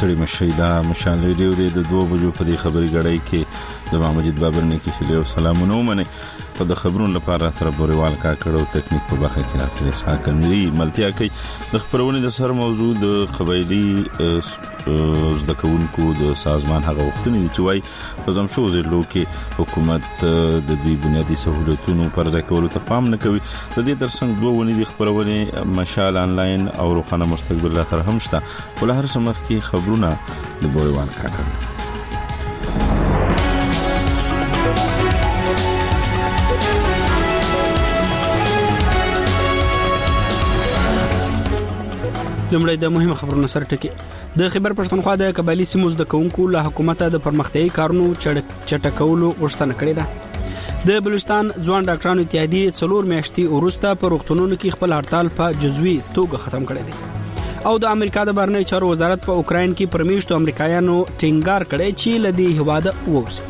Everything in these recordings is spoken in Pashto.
ستړي مشي دا مشال ریډیو د 2 بجو په دې خبري غړای کې د ماجد بابر نه کې خلې او سلامونه ومنه په د خبرونو لپاره سره بوريوال کا کړو تکنیک په برخه کې راځي اسحاق کمري ملتیا کوي د خبرونه د سر موضوع د قبایلی د کونکو د سازمان هغه وختنی چې وای په زمشو زلو کې حکومت د دې بنیادی سہولتونو پر ځکول ته پام نه کوي د دې ترڅنګ دوه ونی د خبرونه مشال انلاین او روخانه مستقبل لا تر هم شته ول هر سمخ کې خبرونه د بوريوال کا کړو لمړی د مهمه خبرونو سره ټکی د خیبر پښتونخوا د قبایلی سیمو د کونکو له حکومت د پرمختیايي کارونو چټکولو غوښتنه کړې ده د بلوچستان ځوان ډاکټرانو اتحادیې 4 میاشتې وروسته په روغتونونو کې خپل هړتال په جزوي توګه ختم کړی دی او د امریکا د بهرنی چارو وزارت په اوکراین کې پرمیشتو امریکایانو ټینګار کړی چې لدی هواده ووسی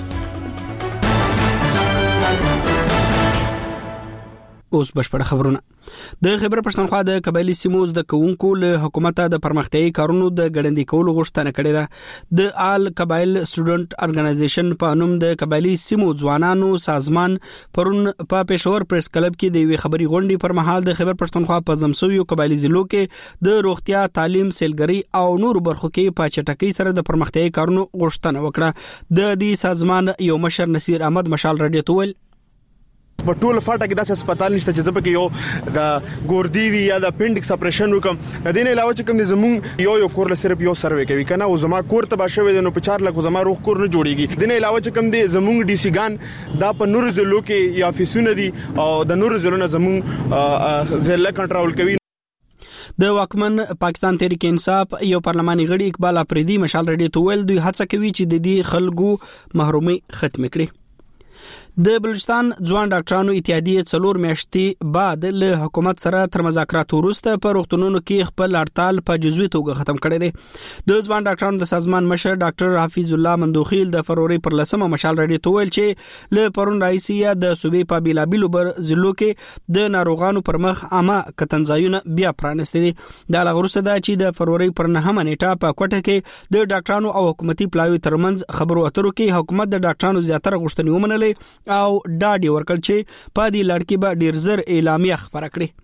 اوس بشپړ خبرونه د خیبر پښتونخوا د قبایلی سیمو د کونکو له حکومت د پرمختیايي کارونو د ګړندې کولو غوښتنه کړې ده د آل قبایل سټوډنټ ارګنایزیشن په نوم د قبایلی سیمو ځوانانو سازمان پرون په پېښور پریس کلب کې د وی خبري غونډې پر مهال د خیبر پښتونخوا په زمسویو قبایلی ضلعو کې د روغتیا تعلیم سیلګری او نور برخو کې په چټکۍ سره د پرمختیايي کارونو غوښتنه وکړه د دې سازمان یو مشر نصیر احمد مشال رادیو تول په ټول فاټه کې داسې هسپتال نشته چې زبکه یو د ګوردی وی یا د اپنډکس اپریشن وکم د دې علاوه چې کوم زمون یو کور له صرف یو سروې کوي کنه او زما کور ته بشوي د نو په 4 لک زما روغ کور نه جوړیږي د دې علاوه چې کوم د زمون ډي سي ګان دا په نور زلو کې یا افیسونه دي او د نور زلو نه زمون ضلع کنټرول کوي د واکمن پاکستان تحریک انصاف یو پارلماني غړي اقبال افریدي مشال رډي توول دوی هڅه کوي چې د دې خلکو محرومي ختم کړي د بلوچستان ځوان ډاکټرانو اتحادیې 4 میاشتې بعد له حکومت سره تر مذاکراتو وروسته په روغتونونو کې خپل هړتال په جزوي توګه ختم کړی دی د ځوان ډاکټرانو د سازمان مشر ډاکټر حفیظ الله مندوخیل د فروری پر لسمه مشال رډي توول چې له پرون رئیسیا د صوبې په بیلابیلو بر ضلعو کې د ناروغانو پر مخ عامه کتنځایونه بیا پرانستي دي د لغورسه دا چې د فروری پر 9 نیټه په کوټه کې د ډاکټرانو او حکومتي پلاوی ترمنځ خبرو اترو کې حکومت د ډاکټرانو زیاتره غوښتنې ومنلې او ډاډي ورکړ چې په دې لړ کې به ډیر زر اعلامیه خبره کړي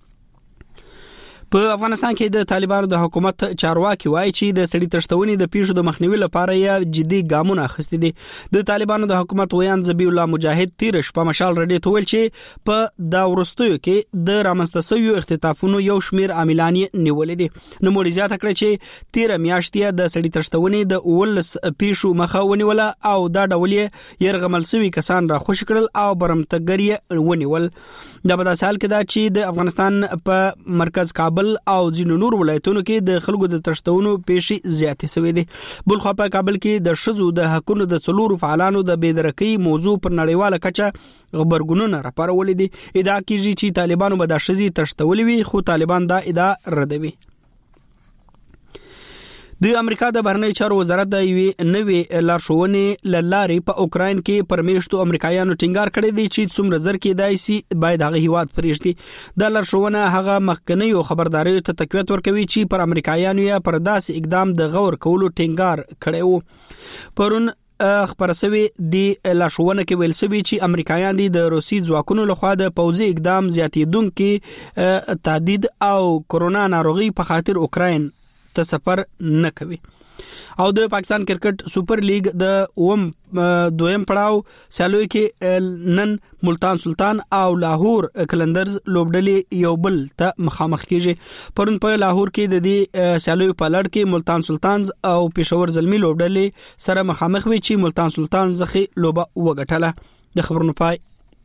په افغانستان کې د طالبانو د حکومت چارواکي وایي چې د سړي تشتونې د پیښو د مخنیوي لپاره یې جدي ګامونه اخیستي دي د طالبانو د حکومت ویان ذبی الله مجاهد تیر شپه مشال رډي تول چې په دا ورستیو کې د رامنځته اختطافونو یو شمیر عاملان نیولې دي نو مولي زیاته کړ چې تیر میاشتې د سړي تشتونې د اول پیښو مخه ونیول او دا ډول يرغمل سوي کسان را خوش کړل او برمتګری ونیول دا په داسې حال کې دا چې د افغانستان په مرکز کابل او ځینو نور ولایتونو کې د خلکو د تشتونو پیښې زیاتې شوې دي بل خو په کابل کې د شذو د حقونو د څلورو فعالانو د بېدرکۍ موضوع پر نړیواله کچه خبرګونونه راپارولې دي ادعا کیږي چې طالبانو به د شذي تشتولې وي خو طالبان دا ادعا ردوي د امریکا د بهرنی چارو وزارت د یوې نوې لارښوونې لارې په اوکراین کې پرمیشتو امریکایانو ټینګار کړی دی چې څومره زر کېدای شي باید هغه هیواد پرېږدي د لارښوونه هغه مخکنیو خبرداري ته تقویت ورکوي چې پر امریکایانو یا پر داسې اقدام د غور کولو ټینګار کړی وو پرون خبرسوي دی لارښوونه کې ویل سوي چې امریکایان د روسي ځواکونو لخوا د پوځي اقدام زیاتیدونکو تهدید او کرونا ناروغي په خاطر اوکراین ته سفر نه کوي او د پاکستان کرکټ سپر لیګ د دویم پړاو سالوي کې نن ملتان سلطان او لاهور کلندرز لوبډلې یو بل ته مخامخ کیږي پرون په لاهور کې د دې سالوي په لړ کې ملتان سلطانز او پېښور زلمی لوبډلې سره مخامخ وي چې ملتان سلطان زخي لوبه وګټله د خبرونو پای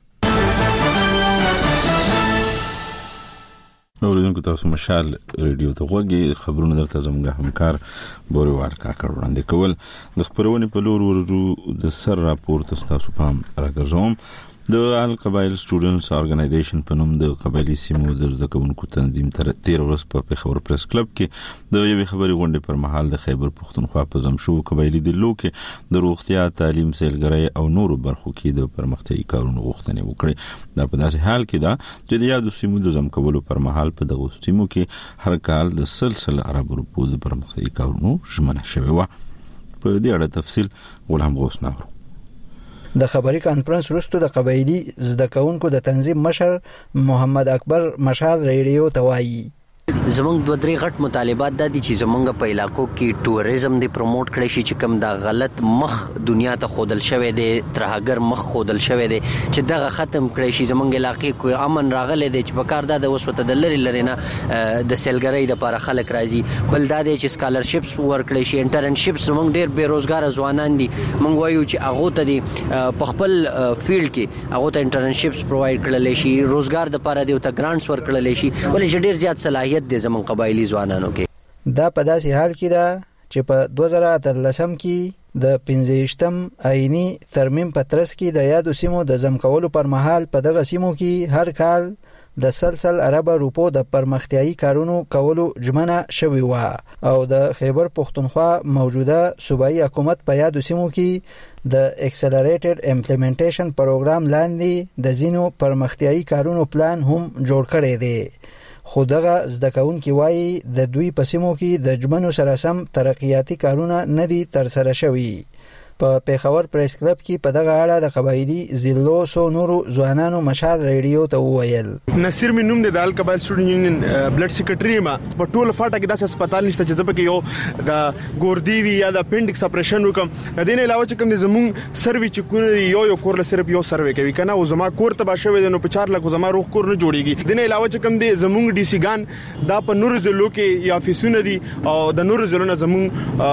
اوریدونکو تاسو مشال ریډیو ته غوږی خبرونه درته زموږ همکار بوريوال کا وړاندې کول د خبرونه په لور ورجو د سر راپور تاسو پام راګرځوم د القبایل سټوډنټس ارګنایزیشن په نوم د قبایلی سیمو د زکونکو تنظیم تر 13 ورځ په پیښور پریس کلب کې د یوې خبري غونډې پر مهال د خیبر پښتونخوا په زمشو قبایلی دلو کې د روغتیا، تعلیم، سیلګرۍ او نورو برخو کې د پرمختیايي کارونو غوښتنې وکړې. دا په داسې حال کې ده چې د یادو سیمو د زم کولو پر مهال په دغه سیمو کې هر کال د سلسله عرب روپو د پرمختیايي کارونو ژمنه شوې و. په دې اړه تفصیل غلام غوث ناور. د خبري کانفرنس وروسته د قبایلی زده کوونکو د تنظیم مشر محمد اکبر مشال ریډیو ته وایي زمونږ دوه درې غټ مطالبات د دي چې زمونږ په علاقو کې ټوریزم دی پروموټ کړی شي چې کوم دا غلط مخ دنیا ته خودل شوی دی، ترهګر مخ خودل شوی دی چې دغه ختم کړی شي. زمونږ علاقې کو امن راغلی دی چې په کار د وسوته د لری نه د سیلګرۍ لپاره خلک راځي. بل دا دی چې سکالرشپس ورکړی شي، انټرنشپس. زمونږ ډیر بیروزګار ځوانان دي، مونږ وایو چې هغه ته دی په خپل فیلډ کې هغه ته انټرنشپس پرووايډ کړل شي، روزګار لپاره دی او ته ګرانټس ورکړل شي. ولې ډیر زیات صلاحیت د زمون قبایلی ځوانانو کې. دا په داسې حال کې ده چې په 2013 کې د 15م آئینی ترمیم په ترڅ کې د یادو سیمو د زم کولو پر مهال په دغه سیمو کې هر کال د سلسل عرب روپو د پرمختیايي کارونو کولو ژمنه شوې و او د خیبر پښتونخوا موجوده صوبایي حکومت په یادو سیمو کې د اکسلریټډ امپلیمنټیشن پروګرام لاندې د زینو پرمختیايي کارونو پلان هم جوړ کړی دی. خو دغه زده کوونکي وایي د دوی په سیمو کې د ژمنو سره سم ترقیاتي کارونه نه دي ترسره شوي. په پیښور پریس کلب کې په دغه اړه د قبایلی ضلعو سو نورو ځوانانو مشال ریډیو ته وویل نصیر مینوم د القبایل سټوډنټ یونین بلډ سیکریټری ما په ټوله فاټه کې داسې هسپتال نشته چې زبکه یو د ګوردی یا د اپنډکس اپریشن وکم. د دې نه علاوه چې کوم د زمون سروي چې کو یو کور له صرف یو سروي کوي کنه او زما کور ته باشه وي نو په 4 لک زما روغ کور نه جوړیږي. د نه علاوه چې کوم د زمون ډي سي ګان دا په نور ضلعو کې یا افیسونه دي او د نور ضلعو نه زمون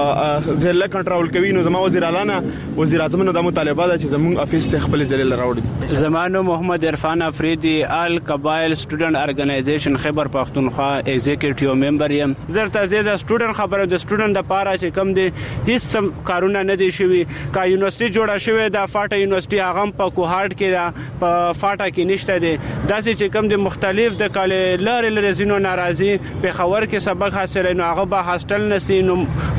ضلع کنټرول کوي. نو زما وزیر اعلی وزیر اعظم نو د مطالبه چې زمون افیس ته خپل ضلع راوړي. زمانو محمد عرفان افریدی ال قبایل سټوډنټ ارګنایزیشن خیبر پښتونخوا ایگزیکټیو ممبر یم. زرته زیاده سټوډنټ خبره د سټوډنټ د پاره چې کم دي هیڅ کارونه نه دي شوی. کا یونیورسيټي جوړه شوی د فاټا یونیورسيټي هغه په کوهارت کې دا په فاټا کې نشته دي. داسې چې کم دي مختلف د کال لارې زینو ناراضي په خبر کې سبق حاصل نو هغه به هاستل نسینو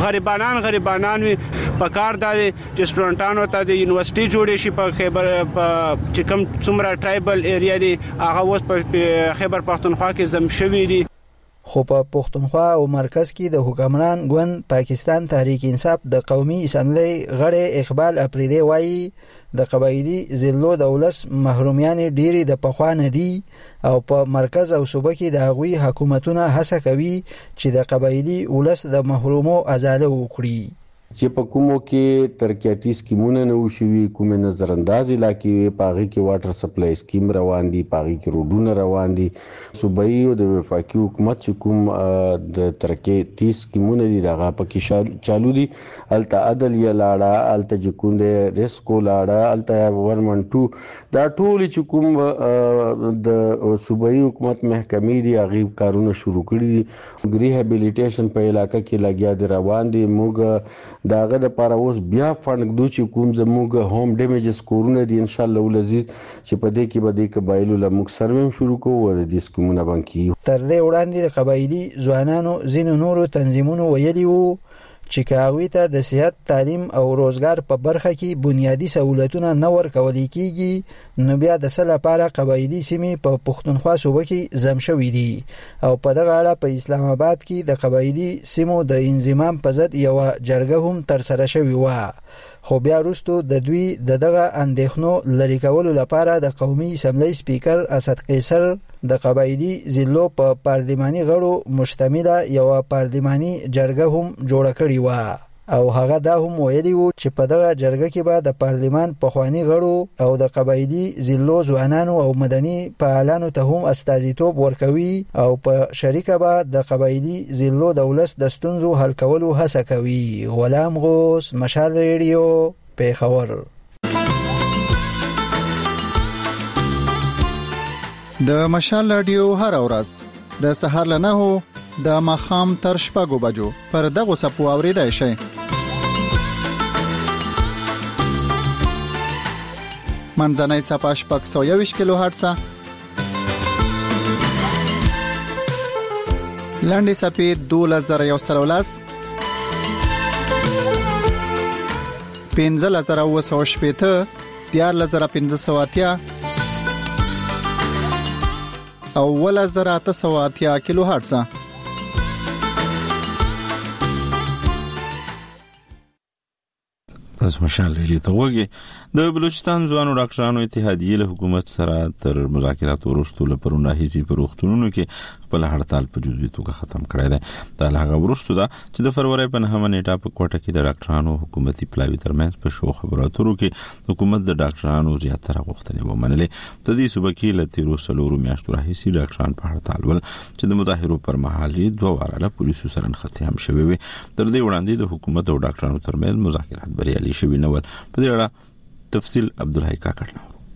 غریبانان وي په کار د سټوډنټانو ته د یونیورسيټي جوړې شي په خیبر چې کوم څومره ټرایبل ایریا دي هغه اوس په خیبر پښتونخوا کې زم شوی دي. خو په پښتونخوا او مرکز کې د حکمران ګوند پاکستان تحریک انصاف د قومي اسمبلی غړي اقبال افریدی وایي د قبایلی ضلعو د ولس محرومیان ډيري د پخوانه دي او په مرکز او صوبه کې د هغوی حکومتونه هڅه کوي چې د قبایلی ولس د محرومو ازاله وکړي. چې په کومو کې ترقیاتي سکیمونه نه وشوي، کومه نظر انداز علاقې پاغي کې واټر سپلای سکیم روان دي، پاغي کې روډونه روان دي. صوبایي او د وفاقي حکومت چې کوم د ترقیاتي سکیمونه دي دغه پکې چالو دي. الته عدل یا لاړه، الته جکوند ریسکو لاړه، الته ورمنټو دا ټول چې کوم د صوبایي حکومت محکمې دي هغه کارونه شروع کړي دي. ریهابیلیټیشن په علاقې کې لګیا دي روان دي. موږ داغه د پاره اوس بیا فند دو چې کوم زموږ هوم ډیمیجز کورونه دي ان شاء الله ولزیز چې په دې کې به د قبایلو لمک سرویم شروع کوو او د سکیمونه بانکي. تر دې وړاندې د قبایلی ځوانانو زینو نورو تنظیمونو ویلي وو چې کاوی ته د صحت، تعلیم او روزګار په برخه کې بنیادی سہولتونه نه ورکول کیږي نو بیا د سله لپاره قبایلی سیمې په پښتونخوا صوبه کې زم شوې دي او په دغه اړه په اسلام آباد کې د قبایلی سیمو د انضمام په ضد یو جرګه هم تر سره شوې و. خو بیا وروسته د دوی دغه اندېښنو لري کولو لپاره د قومي اسمبلی سپیکر اسد قیصر د قبایلی ضلعو په پارلماني غړو مشتمله یو پارلماني جرګه هم جوړه کړې و او هغه دا هم ویلي وو چې په دغه جرګه کې به د پارلمان پخوانی غړو او د قبایلی ضلعو ځوانانو او مدني فعالانو ته هم استازیتوب ورکوي او په شریکه به د قبایلی ضلعو د ولس د ستونزو حل کولو هڅه کوي. غلام غوث، مشال ریډیو، پیښور. د مشال رادیو هر ورځ د سهار له 9 د ماخام تر 6 بجو پر دغه سپو اوریدای شي. منځنۍ صفحه 621 کیلو هرتز، لاندې صفحه 2113 15980 14580 او 1880 کیلو هرتز. تاسو مشال لري ته وګي د بلوچستان ځوانو ډاکټرانو اتحادیې له حکومت سره تر مذاکرات وروسته له پرونه هیڅ پروختونونو کې خپل هړتال په جزوي توګه ختم کړی دی. دا هغه وروسته ده چې د فروری په 9 نیټه په کوټه کې د ډاکټرانو حکومتي پلاوی ترمنځ په شو خبراتو کې حکومت د ډاکټرانو زیاتره غوښتنې ومنلې. د دې صوبې کې له 13 میاشتو راهیسې ډاکټران په هړتال ول چې د مظاهرو پر مهال 2 واره له پولیسو سره نښتې هم شوې وي. تر دې وړاندې د حکومت او ډاکټرانو ترمنځ مذاکرات بریالي شوي نه ول. په دې اړه تفصیل عبدالحی کاکړ.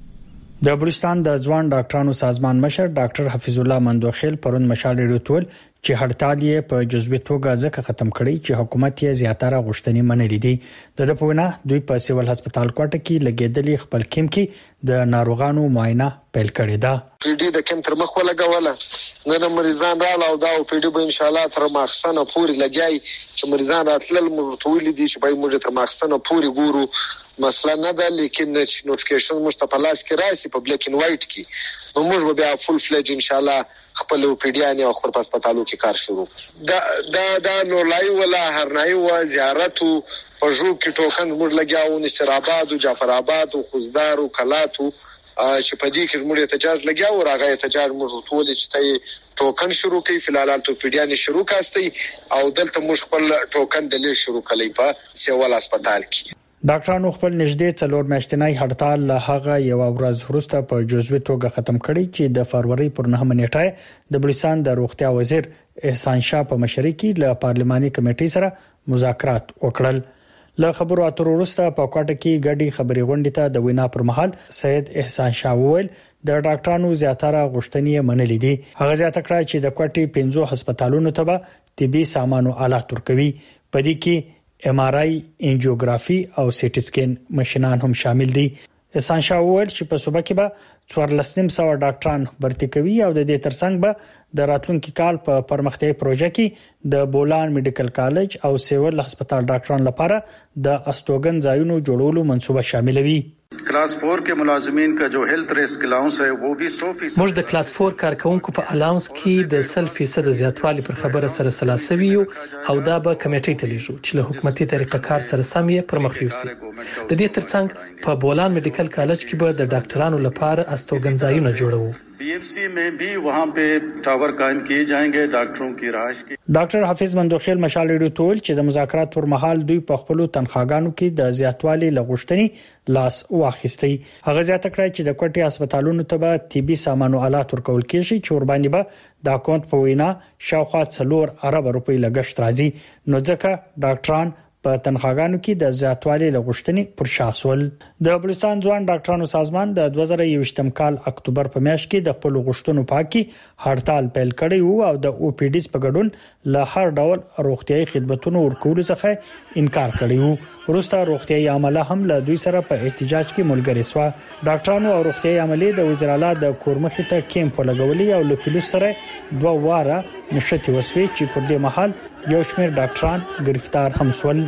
د بلوچستان د ځوان ډاکټرانو سازمان مشر ډاکټر حفیظ الله مندوخیل پرون مشال ریډوتول چې هړتال یې په جزوي توګه ځکه ختم کړی چې حکومت یې زیاتره غوښتنې منلې دي. د پوهنه دوی په سیول هسپتال کوټه کې لګیدلې خپل کیم کې د ناروغانو معاینه پیل کړې ده. پیډي د کم تر مخ ولګوله نن مریضان رااله او دا پیډي به ان شاء الله تر ماخصنه پوری لګای چې مریضان راتلل مرتویل دي چې به موږ تر ماخصنه پوری ګورو. مسله نه ده لیکن نوټیفیکیشن مستقپلاس کې راشي په بلیک اینڈ وایټ کې نو موږ به بیا فول فلج ان شاء الله خپل پیډیان او خپل هسپتالو کې کار شروع. دا نو لای ولا هرنای و زیارت په جو کې ټوکن موږ لګیاو نصر آباد او جعفر آباد او خوزدار او کلاتو چې په دې کې موږ احتجاج لګیاو راغی احتجاج موږ ټول چې ټوکن شروع کړي فلال تو پیډیان شروع کاستي او دلته موږ خپل ټوکن دلې شروع کړي په سیول هسپتال کې. ډاکټرانو خپل نږدې 4 میاشتنی هړتال له هغه یو ورځ وروسته په جزوي توګه ختم کړي چې د فروری پر 9 نیټه د بلوچستان د روغتیا وزیر احسان شاه په مشرۍ کې له پارلماني کمیټې سره مذاکرات وکړل. له خبرو اترو وروسته په کوټه کې ګډي خبري غونډې ته د وینا پر مهال سید احسان شاه وویل د ډاکټرانو زیاتره غوښتنې منلې دي. هغه زیاته کړه چې د کوټې 15 هسپتالونو ته به طبي سامانو آلات ورکوي. په دې کې MRI، انجیوګرافي او سیټي سکین ماشينان هم شامل دي. احسان شاه وویل چې په صوبه کې به 1400 ډاکټران برتي کوي او د دې ترڅنګ به د راتلونکي کال په پرمختیايي پروژه کې د بولان میډیکل کالج او سیول هسپتال ډاکټرانو لپاره د استوګن ځایونو جوړولو منصوبه شامل وي. کلاس 4 के मुलाजिमीन का जो हेल्थ रिस्क अलाउंस है वो भी 100% موږ د کلاس 4 کارکونکو په الاونس کې د 100% زیاتوالی پر خبره سره سلاسوي او دا به کمیټې ته لیږو چې له حکومتي طریقه کار سره سم یې پرمخ یوسي. د دې ترڅنګ په بولان میډیکل کالج کې به د ډاکټرانو لپاره استوګنځایونه جوړوو. बीएमसी में भी वहां पे टावर कायम किए जाएंगे डॉक्टरों की रहायश के. ډاکټر حفیظ مندوخیل مشال ریډیو تول چې د مذاکرات پر مهال دوی په خپل تنخواګانو کې د زیاتوالي لغښتنی لاس واخیستي. هغه زیاته کړی چې د کوټي هسپتالونو ته به طبي سامانو آلات ورکول کېږي چې ورباندې به د اکاونټ په وینا شاوخوا 4 ارب روپۍ لګښت راځي. نو ځکه ډاکټران په تنخواګانو کې د زیاتوالي لغښتنی پر شاسول. د بلوچستان ځوان ډاکټرانو سازمان د 2021م کال اکتوبر په میاشت کې د خپل غوښتنو پاکي هړتال پیل کړی وو او د او پی ډیز په ګډون له هر ډول روغتيایي خدماتونو ورکولو څخه انکار کړی وو. وروسته روغتيایي عمله هم له دوی سره په احتجاج کې ملګری شو. ډاکټرانو او روغتيایي عملي د وزیر اعلی د کورمخې ته کیمپ لګولې او له پولیس سره 2 واره نشته وسوي چې پر دې مهال یو شمېر ډاکټران گرفتار هم شول.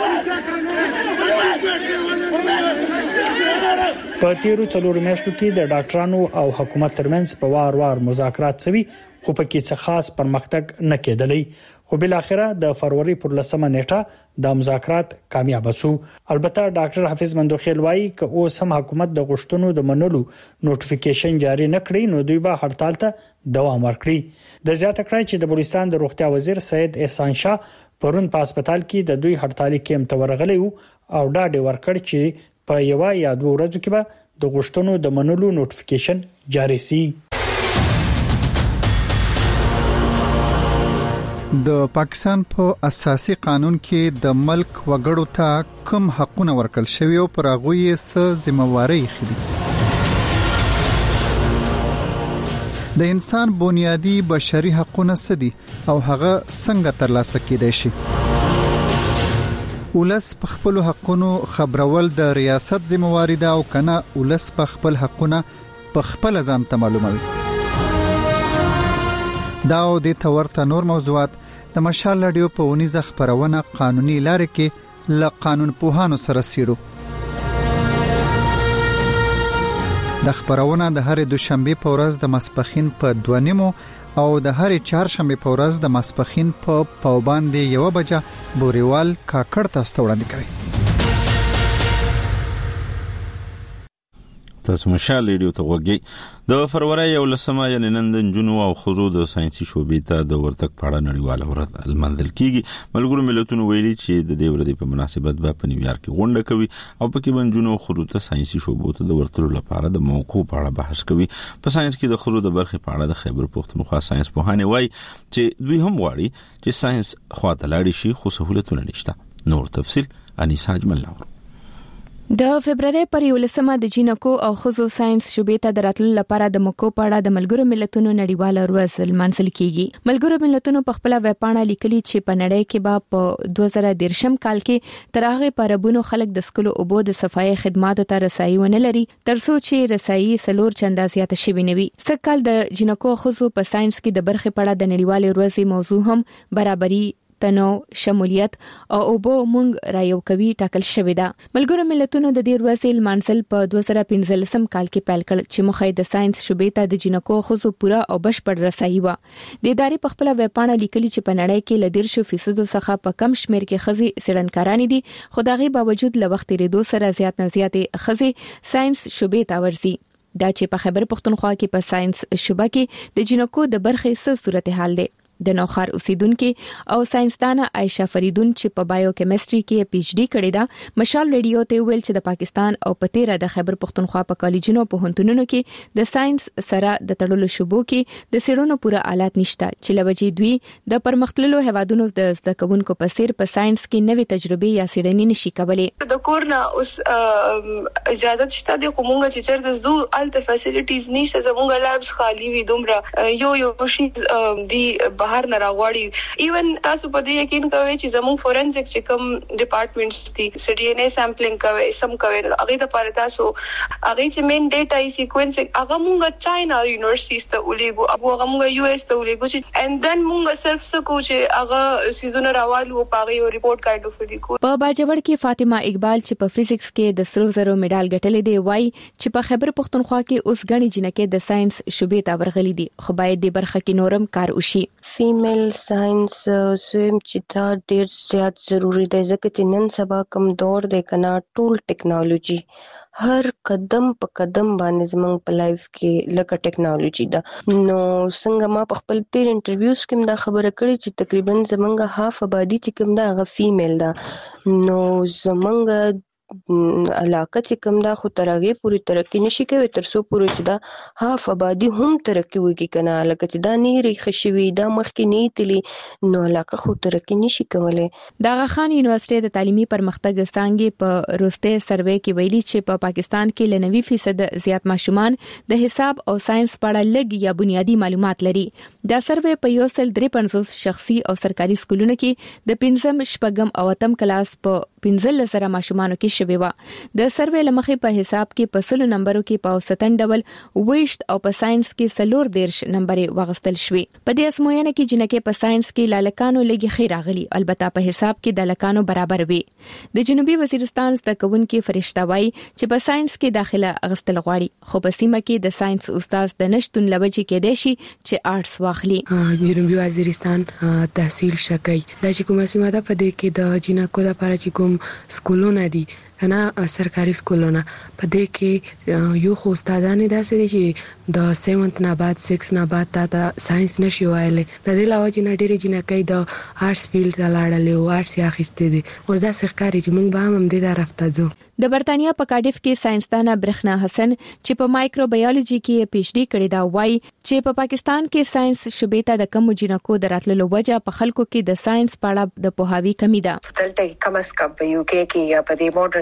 په تیرو 4 میاشتو کې د ډاکټرانو او حکومت ترمنځ په وار مذاکرات شوي خو په کې څه خاص پرمختګ نه کېدلی. خو بل اخره د فروری پر 10 نیټه د مذاکرات کامیاب شو. البته ډاکټر حفیظ مندوخیل وایي ک اوس هم حکومت د غوښتنو د منلو نوټیفیکیشن جاری نه کړی نو دوی به هړتال ته دوام ورکړي. د زیاته کړی چې د بلوچستان د روغتیا وزیر سید احسان شاه پرون په هسپتال کې د دوی هړتالي کیمپ ته ورغلی او ډاډ ورکړ چې په یو یا 2 ورځو کې به د غوښتنو د منلو نوټیفیکیشن جاری شي. د پاکستان په اساسي قانون کې د ملک وګړو ته کوم حقونه ورکړل شوی او پر هغه یې څه ذمہواری خېدي. د انسان بنیادی بشري حقونه څه دي او هغه څنګه ترلاسه کېدای شي؟ ولس په خپل حقونو خبرول د ریاست ذمہواری ده او کنه ولس په خپل حقونه په خپل ځان ته معلوموي. دا او د تورته نور موضوعات د مشال رادیو په ونیزه خبرونه قانوني لارې کې ل قانون پوهانو سره سیرو. د خبرونه د هر دوشنبه په ورځ د ماسپخین په 2:30 او د هر چهارشنبه په ورځ د ماسپخین په پاوباندې 1 بجه بوريوال کاکړ تاسو وړاندې کوي. تاسو مشال ریډیو ته وګورئ. د فروری 11 یعنی نن د جنو او خزو د ساينسي شوبې ته د ورتک پاړه نړیواله ورځ المنځل کیږي. ملګرو ملتونو ویلي چې د دې ورځې په مناسبت په نیویارک کې غونډه کوي او په کې بنجونو خزو ته ساينسي شوبو ته د ورتلو لپاره د موقعو په اړه بحث کوي. په ساينس کې د خزو د برخې په اړه د خیبر پښتونخوا ساينس پوهانه وایي چې دوی هم غواړي چې ساينس خواته لاړ شي خو سہولتونه نشته. نور تفصيل انیس حاج ملاور. د فبرवरी پر 11 د جینکو او خزو ساينس شوبې ته دراتلو لپاره د موقعو په اړه د ملګرو ملتونو نړیواله ورځ المنځل کیږي. ملګرو ملتونو په خپل ویبپاڼه لیکلي چې په نړۍ کې به په 2013 کال کې تر هغه پربونو خلک د سکلو اوبو د صفای خدماتو ته رسایي ونه لري ترڅو چې رسایي سلور چنده زیاته شي وي. سکهال د جینکو خزو په ساينس کې د برخې په اړه د نړیواله ورځ موضوع هم برابرۍ تنو شمولیت او اوبو مونږ را یو کوي ټاکل شوې ده. ملګرو ملتونو د دې ورځې المنځل په 2015 کال کې پیل کړ چې مخې د ساينس شوبې ته د جینکو خزو پورا او بشپړ رسایي و. د ادارې په خپل ویبپاڼه لیکلي چې په نړۍ کې ل 10% څخه په کم شمیر کې خزي سړنکاران دي خو دغه باوجود ل وخت ریدو سره زیات نه زیاتې خزي ساينس شوبې ته ورزي. دا چې په خیبر پښتونخوا کې په ساينس شوبه کې د جینکو د برخې څه صورتحال دی. د نوخار اوسیدونکو او ساينسدانه عائشہ فریدون چې په بایو کیمستري کې پی ایچ ډي کړې ده مشال ریډیو ته ویل چې د پاکستان او پتیره د خیبر پښتونخوا په کالجونو په هنتونونو کې د ساينس سره د تړلو شوبو کې د سیړونو پوره آلات نشته چې لوجې دوی د پرمختللو هوادونو د زده کوونکو په سیر په ساينس کې نوې تجربې یا سیړنې نشي کولای. د کورنا اوس اجازه شته د کومه چې چیرته زو الته فیسیلیټیز نشته زموږ لابس خالی وي دومره یو شي دی بهر نه راغواړي. ایون تاسو په دې یقین کوئ چې زموږ فورنزیک چې کوم ډپارټمنټس دي سی ډي ان اے سامپلینګ کوي سم کوي هغه د پاره تاسو هغه چې مین ډیټا ای سیکوینس هغه مونږ چاینا یونیورسيټیز ته ولېګو هغه مونږ یو اس ته ولېګو چې اند دن مونږ صرف سکو چې هغه سيزونه راوالو پاغي یو ریپورت کارډ ولیکو. په باجوړ کې فاطمه اقبال چې په فزکس کې د سرو زرو میډال ګټلې دی وای چې په خیبر پښتونخوا کې اوس غني جنکه د ساينس شوبې ته ورغلي دي خو باید د برخه کې نورم کار وشي. فیمیل ساينس زم چې دا ډیر زیات ضروری دی ځکه چې نن سبا کوم دور دی کنه ټول ټیکنالوژي هر قدم په قدم باندې زمونږ په لایف کې لکه ټیکنالوژي ده. نو څنګه ما په خپل پیر انټرویوز کې دا خبره کړې چې تقریبا زمونږ هاف آبادی چې کوم دا غ فیمیل ده نو زمونږ علاقه چې کوم دا خو ترغه پوری ترقی نشي کوي ترسو پوری چې دا هاف آبادی هم ترقی وږي کنه لکه چې دا نیری خشوي دا مخکې نیتلی نو علاقه خو ترقی نشي کولای. د غخان یونیورسيټي د تعلیمي پرمختګ څنګه په روسته سروې کې ویلي چې په پاکستان کې 90% زیات ماشومان د حساب او ساينس په اړه لږ یا بنیادی معلومات لري. دا سروې په 153 شخصي او سرکاري سکولونو کې د 5م شپږم او 8م کلاس په 15 ماشومانو کې شوی و. د سروې لمخې په حساب کې په 100 نمبرو کې په 70 ډول ویشت او په ساينس کې 40 نمبر واغستل شوی. په دې اسموینه کې جنکه په ساينس کې لالکانو لګي خیر راغلي البته په حساب کې د لکانو برابر وي. د جنوبي وزیرستان د کوونکې فرشته وای چې په ساينس کې داخله اغستل غواړي خو په سیمه کې د ساينس استاد د نشټون لوجې کې دی شي چې آرټس واخلي. جنوبي وزیرستان تحصیل شکای د کومه سیمه ده په دې کې د جنکو د لپاره چې کوم سکولونه دي کنه سرکاري سکولونه په دې کې یو خو استادانه داسې دي چې د 7th نه بعد 6 نه بعد تا ساينس نشي وایلی د دې علاوه چې ډېر جنکې د آرټس فیلډ ته لاړلې او آرټس یې اخیستې دي اوس دا سرکاري چې موږ به هم دې درفته ځو. د برتانیا په کارډیف کې ساينسدانه برخنا حسن چې په مایکروبیولوژي کې پی ایچ ډي کړې دا وایي چې په پاکستان کې ساينس شوبې ته د کم جنکو دراتلو وجه په خلکو کې د ساينس په اړه د پوهاوی کمی ده. دلته کم از کم په یو کې یا په دې ماډرن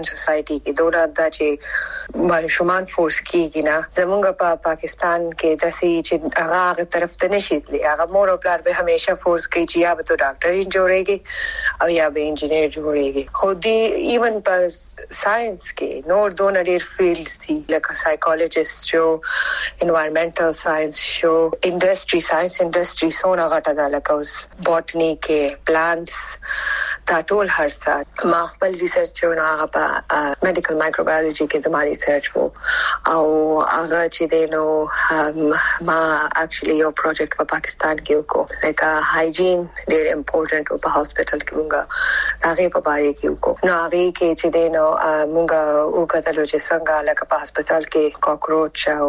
سوسايټي کې دوره دا چې ماشومان فورس کیږي نه زمونږ په پاکستان کې داسې چې هغه طرف ته نشي تللی هغه مور او پلار به همیشه فورس کوي چې یا به تو ډاکټر جوړيږي او یا به انجینیر جوړيږي خو دې ایون په ساينس کې نور دون ډېر فیلډز دي لکه سایکولوژیست شو انوایرنمنټل ساينس شو انډستری ساينس انډستری سونه غټه ده لکه اوس بوټنی کې پلانټس دا ټول هر څه ما خپل ریسرچ ونه هغه په میډیکل مایکروبیولوژي کې زما ریسرچ وو او هغه چې دینو ما اکچولی یو پروجیکټ په پاکستان کې وکړو لکه هایجین ډېر امپورټنت او په هاسپټل کې مونږه هغه په باره کې وکړو نو هغه کې چې دینو مونږه وکړل چې څنګه لکه په هاسپټل کې کاکروچ او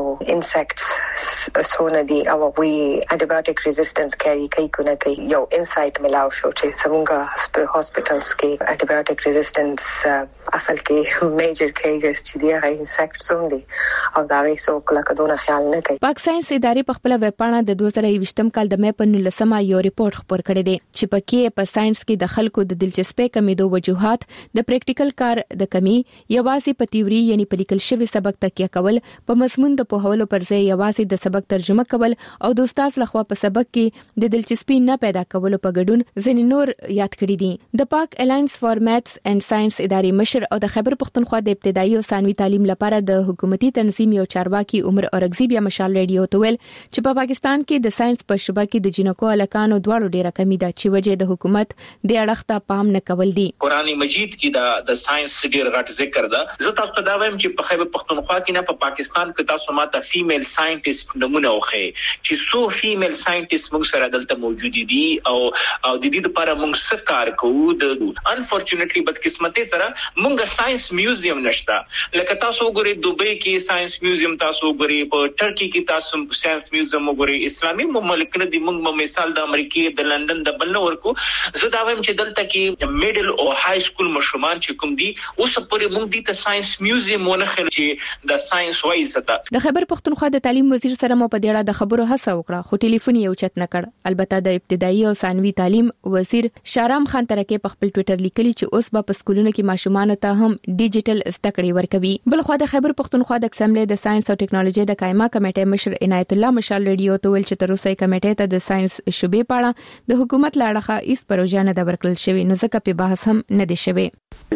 انسیکټس سونه دي او وی انټيبیوټیک ریزिस्टेंस کیری کوي کنه کوي یو انسایټ ملاو شو چې څنګه هاسپټلز کې انټيبیوټیک ریزिस्टेंस اصل کې میجر کیسز چې دی هغه انسیکټس هم دي او دا یې څو کله کډونه خیال نه کوي پاک ساينس ادارې په خپل ویب پاڼه د 2020م کال د مې په 19مه یو ریپورت خبر کړی دی چې پکې په ساينس کې د خلکو د دلچسپۍ کمیدو وجوهات د پریکټیکل کار د کمی یوازې په تیوري یعنی په لیکل شوی سبق تکیه کول په مضمون د پوهولو پر ځای یوازې د سبق ترجمه کول او د استاد لخوا په سبق کې د دلچسپي نه پیدا کولو په ګډون ځینې نور یاد کړی دي د پاک الاینس فار میتھس اینڈ ساينس ادارې مشر او د خیبر پختونخوا د ابتدایي او ثانوي تعلیم لپاره د حکومتي تنظیم یو چارواکي عمر اورغزی بیا مشال ریډیو ته ویل چې په پاکستان کې د ساينس په شوبه کې د جنکو الکانو دواړو ډیره کمی ده چې وجه د حکومت د اړخته پام نه کول دي قرآن مجید کې د ساينس ډیر غټ ذکر ده زه تاسو ته دا وایم چې په خیبر پختونخوا کې نه په پاکستان کې تاسو ماته فیمیل ساينټیست نمونه وخی چې سو فیمیل ساينټیست موږ سره دلته موجود دي او د دې لپاره موږ څه کار کوو د انفورچونټلی بدقسمتۍ سره موږ ساينس میوزیم نشته لکه تاسو وګورئ دوبۍ کې ساينس میوزیم تاسو وګورئ په ترکی کې تاسو ساينس میوزیم وګورئ اسلامي مملکتونو د موږ مثال د امریکای د لندن د بل ورکو زه دا وایم چې دلته کې میډل او های سکول مشرومان چې کوم دي اوس پورې موږ د ساينس میوزیم ونه خل چې د ساينس وایي ست د خیبر پختونخوا د تعلیم وزیر سره مو په دې اړه د خبرو هڅه وکړه خو ټلیفون یې اوچت نه کړ البته د ابتدایي او ثانوي تعلیم وزیر شارام خان ترکه په خپل ټوئیټر لیکلی چې اوس به په سکولونو کې ماشومان ته هم ډیجیټل زده کړې ورکوي بل خو د خیبر پختونخوا د اسمبلی د ساينس او ټیکنالوژي د قائمه کمیټې مشر عنایت الله مشال ریډیو ته ویل چې تر اوسه کمیټې ته د ساينس شوبې پاړه د حکومت لاړه هیڅ پروژه نه د ورکړل شوی نو ځکه په بحث هم نه دی شوی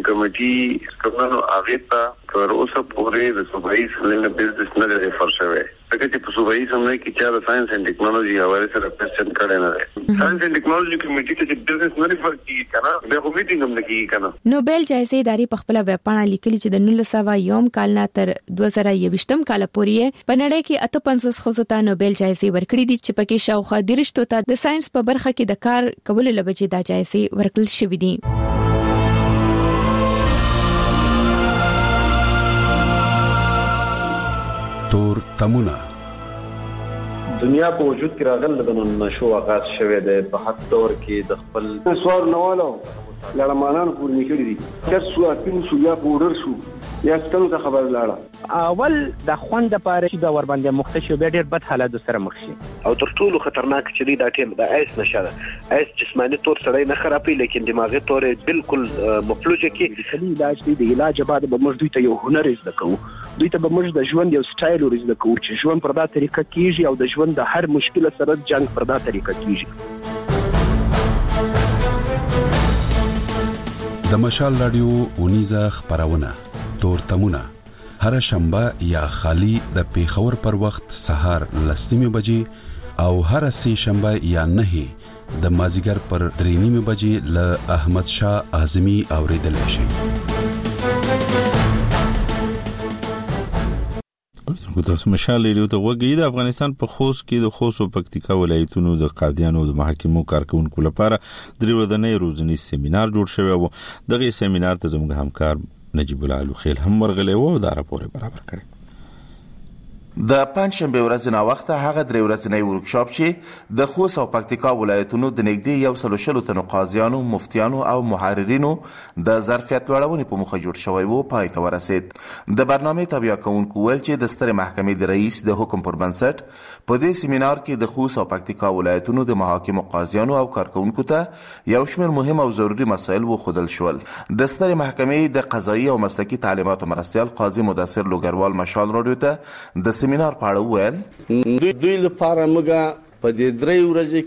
کمیټي څنګه هغه ته تر اوسه پورې د صوبایي سملنه بزنس نه دی فرشوي ځکه چې په صوبایي سملنه کې چې د ساينس اند ټیکنالوژي حواله سره پرسنټ کړي نه دی ساينس اند ټیکنالوژي کمیټي ته چې بزنس نه ریفر کیږي کنه به خو میټینګ هم نه کیږي کنه نوبل جایزه ادارې په خپل ویب پاڼه لیکلي چې د 1901 کال نه تر 2020م کال پورې په نړۍ کې 58 خزو ته نوبل جایزه ورکړې دي چې پکې شاوخوا 30 ته د ساينس په برخه کې د کار کولو لپاره د جایزه ورکړل شوې دي تور تمونه دنیا په وجود کې راغله د نشو آغاز شوه د په حد دور کې د خپل سوار نوالو لړمانان پور نکړي دي چې سو اپین سو یا پودر شو یا ستنو ته خبر لاړه اول د خوند لپاره چې د ور باندې مختشو به ډیر بد حالات سره مخ شي او تر ټولو خطرناک چې دا ټیم د ایس نشه ده ایس جسمانی تور سره نه خرابي لیکن دماغي تور بالکل مفلوجه کې علاج دی د علاج بعد به موږ دوی ته یو هنر زده کوو دوی ته به موږ د ژوند یو سټایل ورزده کوو چې ژوند پر دا طریقه کیږي او د ژوند د هر مشکل سره جنگ پر دا طریقه کیږي د مشال رادیو اونیزه خبرونه تور تمونه هر شنبه یا خالی د پیښور پر وخت سهار 10:00 بجې او هر سه شنبه یا 9 د مازیګر پر 3:30 بجې ل احمد شاه اعظمي اوریدل شي تاسو مشال ریډیو ته وګورئ د افغانستان په خوست کې د خوست او پکتیکا ولایتونو د قاضیانو د محاکمو کارکونکو لپاره درې ورځې روزنی سیمینار جوړ شوی و دغه سیمینار ته زموږ همکار نجیب الله خیل هم ورغلی و دا راپور برابر کړی د پنځشنبه ورځ نه وخت هغه درې ورځنی ورکشاپ چې د خوست او پکتیکا ولایتونو د نږدې 140 تنو قاضیانو، مفتیانو او محررینو د ظرفیت لوړونې په موخه جوړ شوی و پای ته ورسید. د برنامې تابع کوونکو ویل چې د سترې محکمې د رئیس د حکم پر بنسټ په دې سیمینار کې د خوست او پکتیکا ولایتونو د محاکمو قاضیانو او کارکونکو ته یو شمېر مهم او ضروري مسایل وښودل شول. د سترې محکمې د قضایي او مسلکي تعلیماتو مرستیال قاضي مدثر لوګروال مشال راډیو ته د سیمینار په اړه وویل دوی لپاره موږ په دې درې ورځې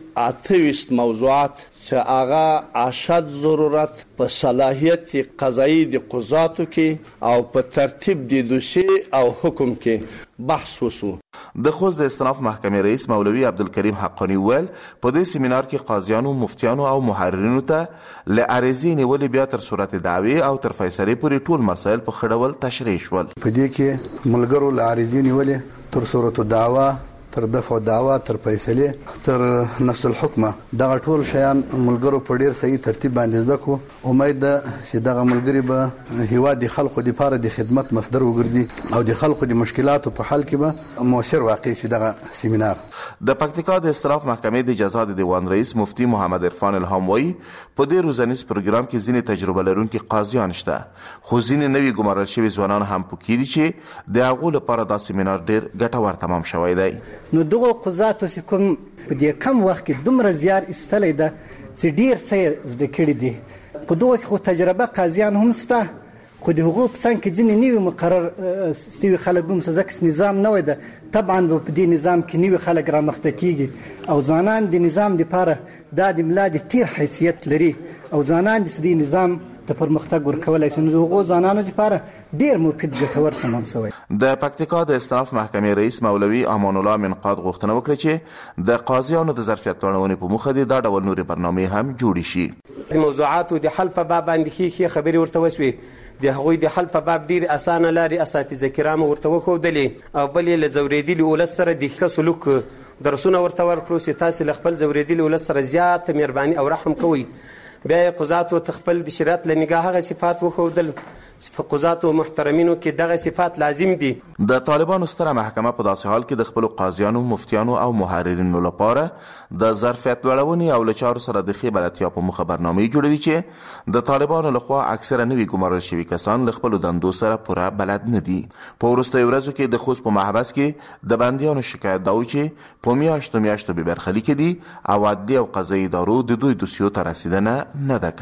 کې 28 موضوعات چې هغه اشد ضرورت په صلاحیت قضایي د قضاتو کې او په ترتیب د دوسیې او حکم کې بحث وشو. د خوست د استناف محکمې رئیس مولوي عبدالکریم حقانی ویل په دې سیمینار کې قاضیانو، مفتیانو او محررینو ته له عریضې نیولې بیا تر صورت دعوی او تر فیصلې پورې ټول مسایل په ښه ډول تشریح شول. په دې کې ملګرو له عریضې نیولې تر صورت دعوا، تر دفع دعوا، تر فیصلې، تر نفس الحکمه، دغه ټول شیان ملګرو په ډیر صحیح ترتیب باندې زده کو. امید ده چې دغه ملګری به هیواد د خلکو لپاره د خدمت مصدر وګرځي او د خلکو د مشکلاتو په حل کې به مؤثر واقع شي. دغه سیمینار د پکتیکا د استناف محکمې د جزا د دیوان رئیس مفتی محمد عرفان الهام وایي په دې روزنیز پروګرام کې ځینې تجربه لرونکي قاضیان شته، خو ځینې نوي ګمارل شوي ځوانان هم پکې دي چې د هغو لپاره دا سیمینار ډیر ګټور تمام شوی دی. نو دغه قضاتو چې کوم په دې کم وخت کې دومره زیار ایستلی ده چې ډیر څه زده کړي دي. په دغه کې خو تجربه قاضیان هم شته، خو د هغو په څنګ کې ځینې نوي مقرر سوي خلک هم ځکه نظام نوی ده. طبعا به په دې نظام کې نوي خلک رامخته کیږي او ځوانان د نظام لپاره دا د ملا د تیر حیثیت لري او ځوانان د دې نظام د پرمختګ ورکولای شي. نو هغو ځوانانو لپاره ډیر مفید ګټور تمام شوی. د پکتیکا د استناف محکمې رئیس مولوي امان الله منقاد غوښتنه وکړه چې د قاضیانو د ظرفیت لوړونې په موخه د دا ډول نورې برنامې هم جوړې شي. د موضوعاتو د حل په باب باندې ښې خبرې ورته وشوې. د هغوی د حل په باب ډېرې اسانه لارې اساتذه کرامو ورته وښودلې او بل یې له ځورېدلي ولس سره د ښه سلوک درسونه ورته ورکړو چې تاسې له خپل ځورېدلي ولس سره زیاته مهرباني او رحم کوئ. بیا یې قضاتو ته خپل د شریعت له نګاه هغه صفات وښودل چې په قضاتو محترمینو کې دغه صفات لازم دي. د طالبانو ستره محکمه په داسې حال کې د خپلو قاضیانو، مفتیانو او محررینو لپاره د ظرفیت لوړونې او له چارو سره د ښې بلدتیا په موخه برنامې جوړوي چې د طالبانو لخوا اکثره نوي ګمارل شوي کسان له خپلو دندو سره پوره بلد نه دي. په وروستیو ورځو کې د خوست په محبس کې د بندیانو شکایت دا و چې په میاشتو بې برخلیک دي او عدلي او قضایي ادارو د دوی دوسیو ته رسیدنه نه ده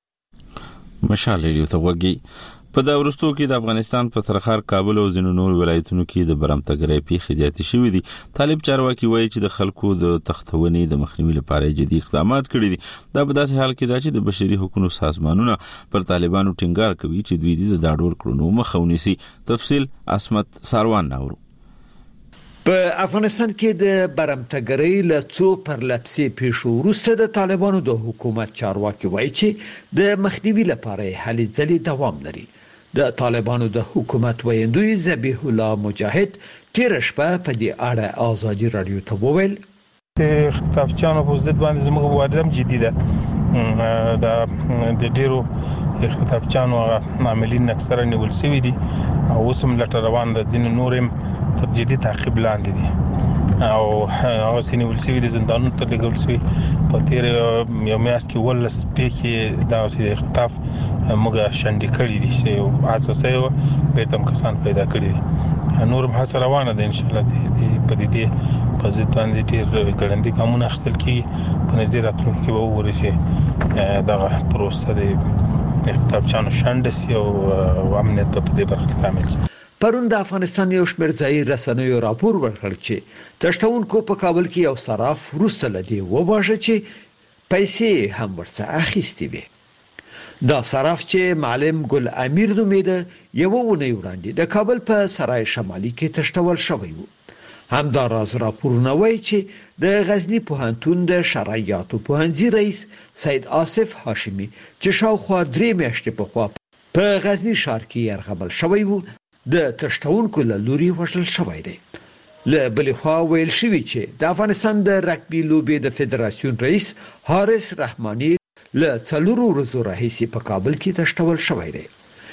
کړې. مشال ریډیو ته وګورئ. په دا وروستو کې د افغانستان په سرخار، کابل او ځینو نور ولایتونو کې د برمتګرۍ پیښې زیاتې شوې دي. طالب چارواکي وایي چې د خلکو د تختونې د مخنیوي لپاره جدي اقدامات کړي دي. دا په داسې حال کې ده چې د بشري حقوقو سازمانونه پر طالبانو ټینګار کوي چې دوی د دا ډول کړنو مخه ونیسي. تفصیل عصمت ساروان ناورو. په افغانستان کې د برمتګرۍ له څو پرلپسې پیښو وروسته د طالبانو د حکومت چارواکي وایي چې د مخنیوي لپاره هلې ځلې دوام لري. د طالبانو د حکومت ویندوی ذبیح الله مجاهد تیر شپه په دې اړه آزادي رادیو ته وویل د خطافچانو په ضد باندې زموږ مبارزه جدي ده. د ډیرو خطافچانو عاملین اکثره نیول شوي دي او اوس هم لټه روان ده. ځینې نور هم تر جدي تعقیب لاندې دي او هغه سینول شوي دي، زندانونو ته لېږل شوي. په تیر یو میاشت کې 12 پیښې دغسې اختطاف موږ شنډې کړي دي چې هڅه شوې وه بېرته هم کسان پیدا کړي دي. نور هم هڅه روانه ده انشاءالله په دې په ضد باندې ډېر ګړندي ګامونه اخیستل کېږي. په نږدې راتلونکي کې به وګورئ چې دغه پروسه د اختطافچانو شنډه شي او امنیت به په دې برخه کې کامل شي. پرون د افغانستان یو شمېر ځایي رسنیو راپور ورکړ چې تشتونکو په کابل کې یو صراف وروسته لدی وواژه چې پیسې هم ورڅخه اخیستې وي. دا صراف چې معلم ګل امیر نومیده یو ونې وړاندې د کابل په سرای شمالي کې تشتول شوی و. همدا راز راپورونه وایي چې د غزنی پوهنتون د شرعیاتو پوهنځي رئیس سید آصف هاشمی چې شاوخوا 3 میاشتې پخوا په غزنی ښار کې یرغمل شوی و د تشتونکو له لوري وژل شوی دی. له بلې خوا ویل شوي چې د افغانستان د رګبي لوبې د فدراسیون رئیس حارث رحماني له 4 ورځو راهیسې په کابل کې تشتول شوی دی.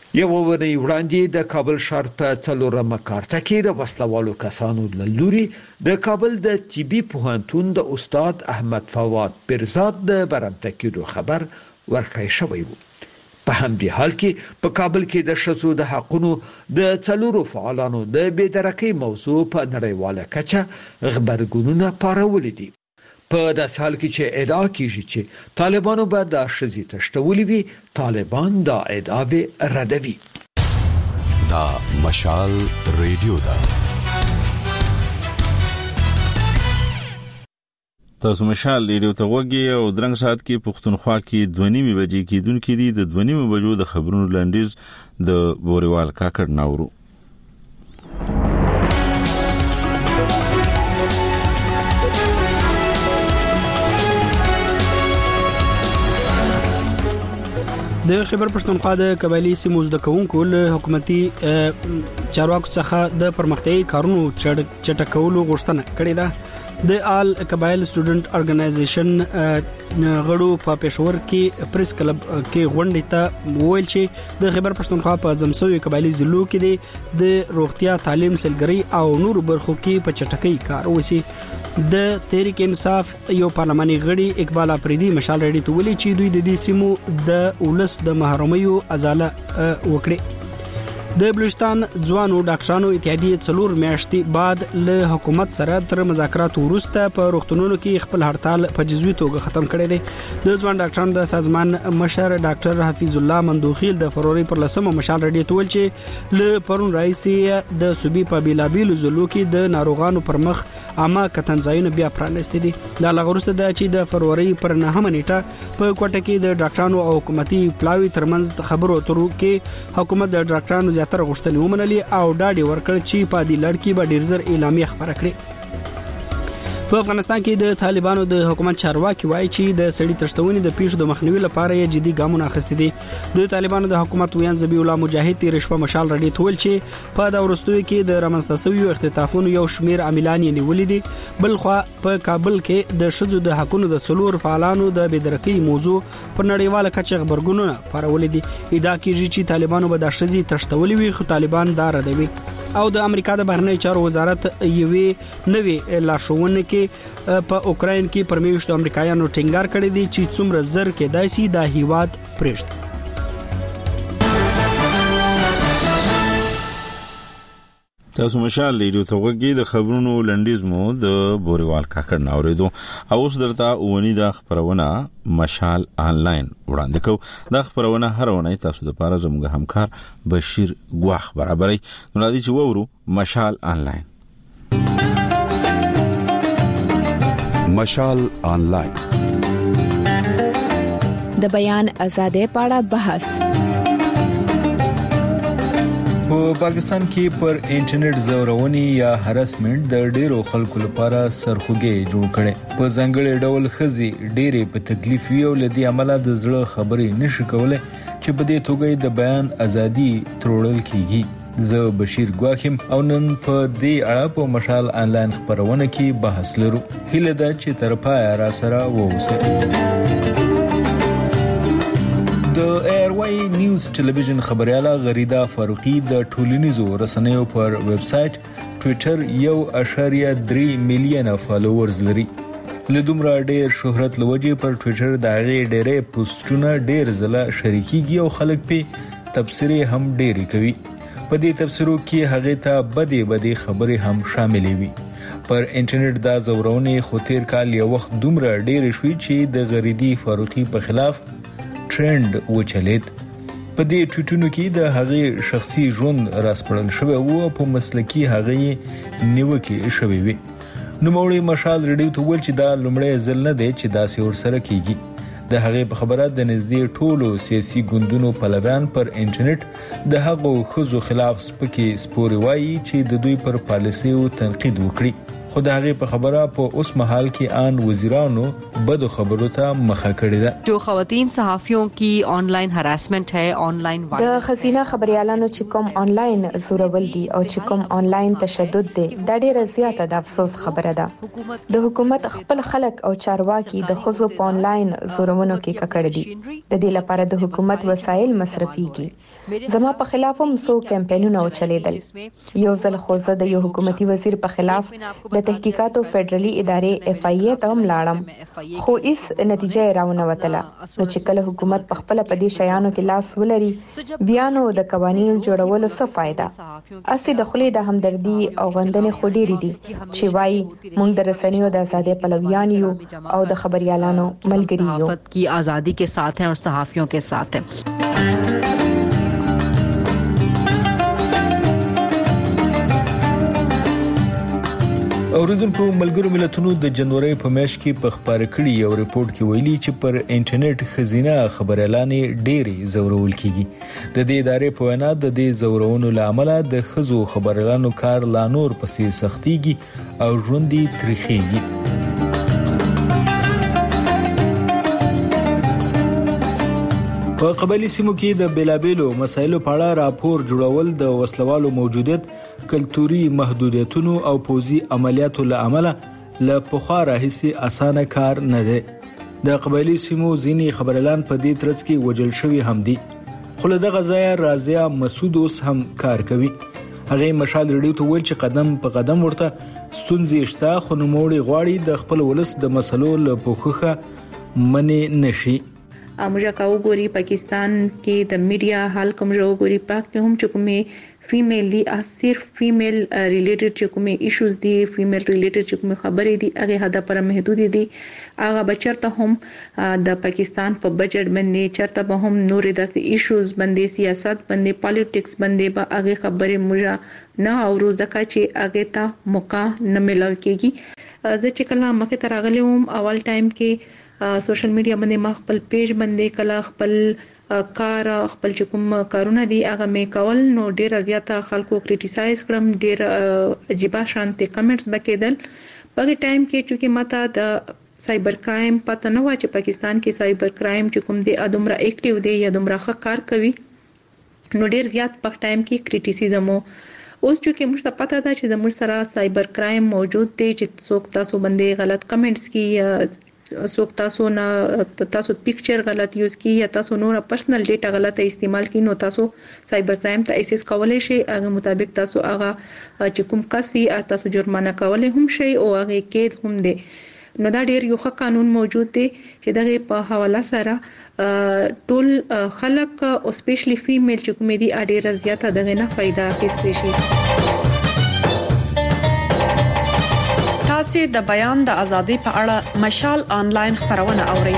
یو ونې وړاندې د کابل ښار په 4مه کارته کې د وسلوالو کسانو له لوري د کابل د طبي پوهنتون د استاد احمد فواد برزاد د برمته کېدو خبر ورکړی شوی و. په همدې حال کې په کابل کې د ښځو د حقونو د 4 فعالانو د بېدرکۍ موضوع په نړیواله کچه غبرګونونه پارولي دي. په داسې حال کې چې ادعا کیږي چې طالبانو به د ښځې تشتولي وي، طالبان دا ادعا ردوي. دا مشال ریډیو دا تاسو مشال ریډیو ته وګورئ او درنګ سات کې پښتونخوا کې 2:30 بجې کېدونکې دي. د 2:30 بجو د خبرونو لنډیز د بوريوال کاکړ ناورو. د خیبر پښتونخوا د قبایلی سیمو زده کوونکو له حکومتي چارواکو څخه د پرمختیايي کارونو چټکولو غوښتنه کړې ده. د آل قبایل سټوډنټ ارګنایزیشن غړو په پېښور کې پریس کلب کې غونډې ته وویل چې د خیبر پښتونخوا په ځمسوي قبایلی ضلعو کې د روغتیا، تعلیم، سیلګرۍ او نور برخو کې په چټکۍ کار وشي. د تحریک انصاف یو پارلماني غړي اقبال افریدي مشال ریډي ته ویلي چې دوی د دې سیمو د ولس د محرومیو ازاله وکړي. د بلوچستان ځوانو ډاکټرانو اتحادیه 4 میاشتې بعد له حکومت سره تر مذاکراتو وروسته په روغتونونو کې خپل هړتال په جزوي توګه ختم کړی دی. د ځوان ډاکټرانو د سازمان مشر ډاکټر حفیظ الله مندوخیل د فروری پر 10 مشال ریډي ته ویل چې له پرون راځي د صوبې په بیلابیلو ضلعو کې د ناروغانو پر مخ عامه کتنځایونه بیا پرانستې دي. دا لغورسته د چې د فروری پر 9 نیټه په کوټه کې د ډاکټرانو او حکومتي پلاوی ترمنځ خبرو اترو کې حکومت د ډاکټرانو زیاتره غوښتنې ومنلې او ډاډ ورکړ چې په دې لړ کې به ډیر زر اعلامیه خبره کړي. په افغانستان کې د طالبانو د حکومت چارواکي وایي چې د سړي تشتونې د پیښو د مخنیوي لپاره یې جدي ګامونه اخیستي دي. د طالبانو د حکومت ویان ذبیح الله مجاهد تیر شپه مشال ریډي ته ویل چې په دا ورستوي کې د رامنځته شویو اختطافونو یو شمیر عاملان یې نیولې دي. بل خو په کابل کې د شذو د حقونو د 4 فعالانو د بېدرکۍ موضوع پر نړیواله کچه خبرګونونه پارولې دي. ادعا کیږي چې طالبانو به د شذې تشتولې وي، خو طالبان دا ردوي. او د امریکا د بهرنی چارو وزارت یوې نوې لارښوونه کې په اوکراین کې پرمیشت امریکایانو ټینګار کړی دی چې څومره زر کې داسي د هیواد پرېښت. تاسو مشال ریډیو ته وګورئ د خبرونو لنډیز مو د بوريوال کاکړ ناوریدو. او اوس درته ونی د خبرونه مشال آنلاین وړاندې کوم. د خبرونه هر ونی تاسو د پاره زموږ همکار بشیر غواخ برابرۍ نو راځي چې وورو مشال آنلاین. مشال آنلاین د بیان آزادۍ په اړه بحث. په پاکستان کې پر انټرنیټ زورونی یا هراسمنت د ډیرو خلکو لپاره سرخوږی جوړ کړي. په ځنګړي ډول خزي ډیره په تکلیف ویو لدی عمله د زړه خبرې نشي کولای چې په دې توګه د بیان ازادي ترورل کیږي. زه بشیر غواخم او نن په دې اړه په مشال آنلاین خبرونه کې بحث لرو. هیله ده چې تر پای را سره ووسه. د ایروای نیوز ټلویزیون خبرياله غریدا فاروقي د ټولنیزو رسنیو پر ویب سټ ټوئیټر 1.3 میلیون فالوورز لري. له دومره ډیر شهرت لوجه پر ټوئیټر د هغې ډېرې پوسټونه ډیر ځله شریکيږي او خلک په تبصره هم ډېری کوي. په دې تبصرو کې هغه ته بدې خبرې هم شاملې وي. پر انټرنیټ دا زورونه خو تیر کال یو وخت دومره ډیر شوي چې د غریدي فاروقي په خلاف ټرند وچلید. په دې ټوټونو کې د هغې شخصي ژوند راسپړل شوی او په مسلکی هغې نیوکه شوی وي. نو موري مشال ریډیو ته ویل چې دا لومړی ځل نه دی چې دا سور سره کیږي. د هغې په خبره د نږدې ټولو سیاسي ګوندونو پلویان پر انټرنیټ د هغو خزو خلاف سپکې سپوري وایي چې د دوی پر پالیسیو تنقید وکړي. خو د هغې په خبره په اوس مهال کې آن وزیرانو بدو خبرو ته مخه کړې ده. जो खवातीन सहाफियों की ऑनलाइन हरासमेंट है, ऑनलाइन د خزینه خبريالانو چې کوم آنلاین زورول دي او چې کوم آنلاین تشدد دي دا ډیره زیاته د افسوس خبره ده. د حکومت خپل خلک او چارواکي د خزو په آنلاین زورونو کې ککړ دي. د دې لپاره د حکومت وسایل مصرفيږي. زما په خلاف هم سو کمپاینونه چلیدل. یو ځل خو زه د یو حکومتي وزیر په خلاف د تحقیقاتو فدرالي ادارې FIA ته هم لاړم خو هیڅ نتیجه راونه وتله. نو چې کله حکومت په خپل په دې شیانو کې لاس ولري بیا نو د قوانینو جوړولو څه فائدہ؟ اسی د خلې د همدردي او غندنې خډيري دي چې وايي موږ د رسنیو د آزادۍ پلویان یو او د خبريالانو ملګری یو. صحافت की आजादी के साथ हैं और सहाफियों के साथ हैं. اوریدونکو ملګرو ملتونو د جنوري په میاشت کې په خبره کړي یو ریپورت کې ویلي چې پر انټرنیټ خزینه خبريالانې ډېری زورول کیږي. د دې ادارې په وینا د دې زورونو لامل د خزو خبريالانو کار لا نور پسې سختيږي او ژوندۍ تریخيږي. په قبایلی سیمو کې د بیلابیلو مسایلو په اړه راپور جوړول د وسلوالو موجودیت، کلتوري محدودیتونو او پوځي عملیاتو له امله له پخوا راهیسې اسانه کار نه دی. د قبایلی سیمو ځینې خبريالان په دې ترڅ کې وژل شوي هم دي. خو له دغه ځایه رازیا مسعود اوس هم کار کوي. هغه مشال ریډیو ته ویل چې قدم په قدم ورته ستونزې شته خو نوموړي غواړي د خپل ولس د مسلو له پوښښه منې نشي. मुझे का गोरी पाकिस्तान के द मीडिया हाल कम जो गोरी पाक के हम चुकमे फीमेल दी सिर्फ फीमेल रिलेटेड चुकमे इश्यूज दी फीमेल रिलेटेड चुकमे खबरें दी आगे हदा पर महदूद दी आगा बचरता हम द पाकिस्तान पर बजट बंदे चरता हम नूर दस इश्यूज बंदे सियासत बंदे पॉलिटिक्स बंदे बा आगे खबरें मुझा ना और रोज दका चे आगे ता मौका न मिला केगी ज चिकला मके तरागले हम अवल टाइम के सोशल میډیا باندې ما خپل پیج باندې کله خپل کار خپل کوم کارونه دي هغه مې کول نو ډیر زیاته خلکو کریټیسایز کړم ډیر عجیب شانتي کمنټس بکیدل په ټایم کې چې ماته د سایبر کرائم پته نه و چې پاکستان کې سایبر کرائم چې کوم دی ادمره اکټیو دی یا ادمره ښه کار کوي نو ډیر زیات په ټایم کې کریټیسیزم اوس چې موږ ته پته ده چې زموږ سره سایبر کرائم موجود دی چې څوک تاسو باندې غلط کمنټس کی څوک تاسو نه تاسو پکچر غلط یوز کی یا تاسو نور پرسنل ډیټا غلط استعمال کی نو تاسو سایبر کرائم ته ایسس کولای شئ هغه مطابق تاسو هغه چې کوم کسي تاسو جرمانه کولای هم شئ او هغه کې هم دی نو دا ډیر یو ښه قانون موجود دی چې دغه په حواله سره ټول خلک او سپیشلی فیمیل چې کوم دي ډیر زیاته دغه نه فائدہ اخیستلی شي تاسو د بیان د ازادۍ په اړه مشال آنلاین خبرونه اورئ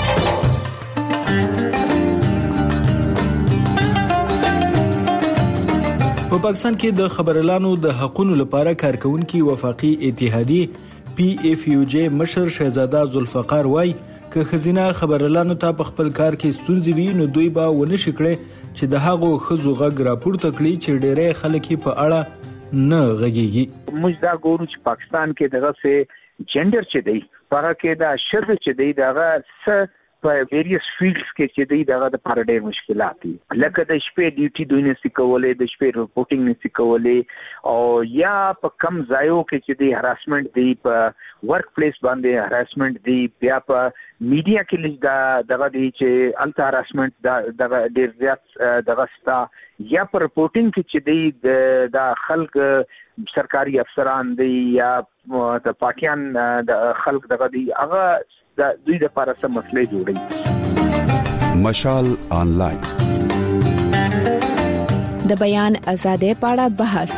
په پاکستان کې د خبريالانو د حقوقو لپاره کارکونکو وفاقي اتحادیه PFUJ مشر شهزاده ذوالفقار وای که خزینه خبريالانو ته په خپل کار کې ستونزې وي نو دوی به ونه شکړي چې د هغو خزو غږ راپورته کړي چې ډېرې خلک په اړه نه غږیږي. موږ دا ګورو چې پاکستان کې دغه څه جندر چې دی پاره کې دا شر چې دی دغه څه په ویریس فیلډز کې چې دی دغه د پاره ډېر مشکلات دي لکه د شپې ډیوټي دوی نه سکولې د شپې رپورټینګ نه سکولې او یا په کم ځایو کې چې دی هراسمنت دی په ورک پلیس باندې هراسمنت دی بیا په میډیا کې دغه دی چې الټا هراسمنت دغه ډېر زیات دغه ستا یا پر رپورټینګ کې چې دی د خلک سرکاري افسران دی یا د پاکستان د خلک دغه دی هغه د دوی د لپاره سم مسلې جوړي. مشال آنلاین د بیان آزادۍ په اړه بحث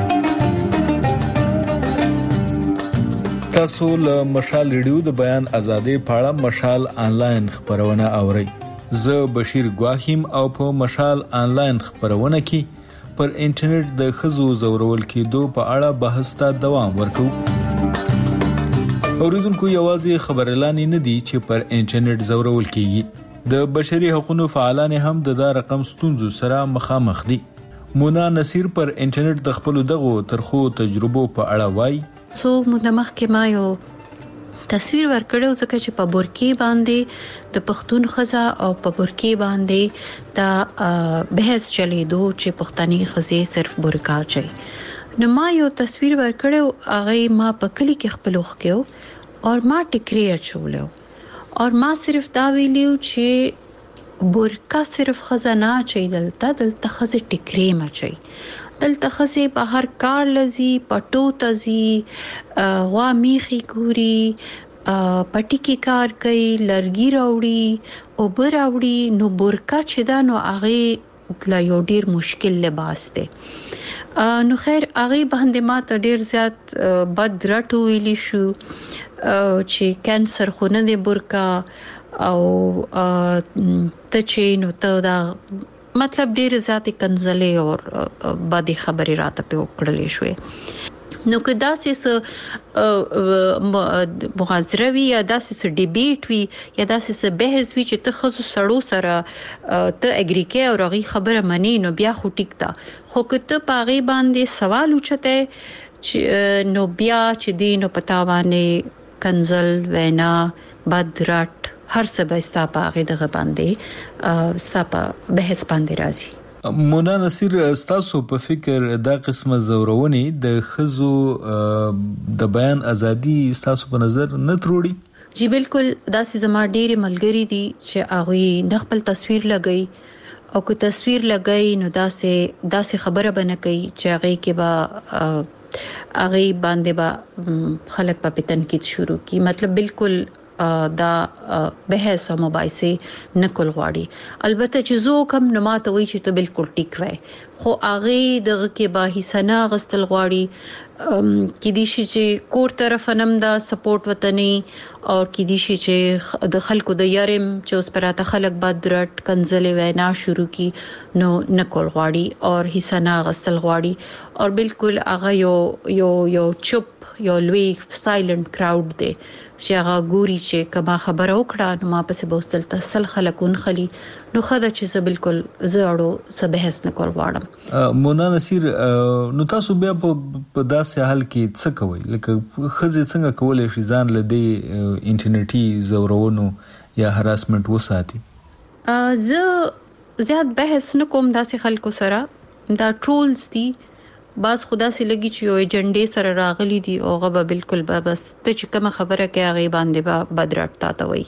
تاسو له مشال ریډیو د بیان آزادۍ په اړه مشال آنلاین خبرونه اورئ. زه بشیر ګواهیم او په مشال آنلاین خبرونه کې پر انټرنیټ د خزو زورول کېدو په اړه بحث ته دوام ورکوم. اوریدونکو یوازې خبريالان نه دي چې پر انټرنیټ زورول کیږي د بشري حقوقو فعالان هم د دا رقم ستونزو سره مخامخ دي. مونا نصیر پر انټرنیټ د خپل دغه ترخو تجربو په اړه وایي څو مدمخ کې ما یو تصویر ورکړو ځکه چې په بورکی باندې د پښتون خزا او په بورکی باندې دا بحث چلی دو چې پښتني خزې صرف بورکا چي نو ما یو تصویر ورکړو هغه ما په کلی کې خپلوخ کېو او ما ټیکری اچولو او ما صرف دا ویلیو چې بورکا صرف خزانه چي دلته خزې ټیکری ما چي دلته خزې بهر کار لذي پټو تزي وا میخي ګوري پټی کې کار کوي لرګي راوړي او براوړي نو بورکا چې دا نو هغه لا یو ډیر مشکل لباس دی نو خیر هغه باندې ما ته ډیر زیات بد رټو ویلی شو چې کانسر خونه دی بورکا او ته چې نو ته دا مطلب ډیر زیاتې کنځلې او باندې خبرې راته په وکړلې شوې نو که داسې محاضره وي یا داسې ډیبیټ وي یا داسې بحث وي چې ته خو سړو سره ته اګریکې او رغي خبره منی نو بیا خو ټیک تا خو که ته پاغي باندې سوال وچته نو بیا چې دینو پتا باندې کنزل وینا بدرات هر څه به ستاپه غي دغه باندې ستاپه بحث باندې راځي مونا نصیر تاسو په فکر دا قسمه زورونی د خزو د بیان ازادي تاسو په نظر نه تروړي جی بالکل دا سي زما ډېری ملګری دي چې هغه نه خپل تصویر لګي او که تصویر لګي نو دا سه خبره بنه کوي چې هغه کې با هغه باندې با خلک په تنقید شروع کی مطلب بالکل دا بحث او مباحثه نکول غواړي البته چې زه کوم نه ماته وی چې ته بالکل ټیک وای خو هغه دغه کې با حصہ غستل غواړي کې دي چې کور طرف نم دا سپورټ وطني او کې دي چې د خلکو د یارم چې اوس پراته خلک بد رټ کنزلې وینا شروع کی نو نکول غواړي او حصہ غستل غواړي او بالکل هغه یو چپ یو لوی سایلنت کراود دی چې هغه ګوري چې کما خبره وکړه نو ما پسې بوستل تسل خلکون خلی نو خدا چې زه بالکل زړو سبهس نه کول غواړم مونا نصیر نو تاسو بیا په داسې حال کې څه کوي لکه خزې څنګه کولای شي ځان لدی انټرنیټي زورونو یا هراسمنت وساتي زه زیات بحث نه کوم داسې خلکو سره دا ټرولز دي باز خدا سي لګي چې یو ایجنډې سره راغلي دي او غو بالکل بس ته چې کوم خبره کوي هغه باندې بدرات تا وي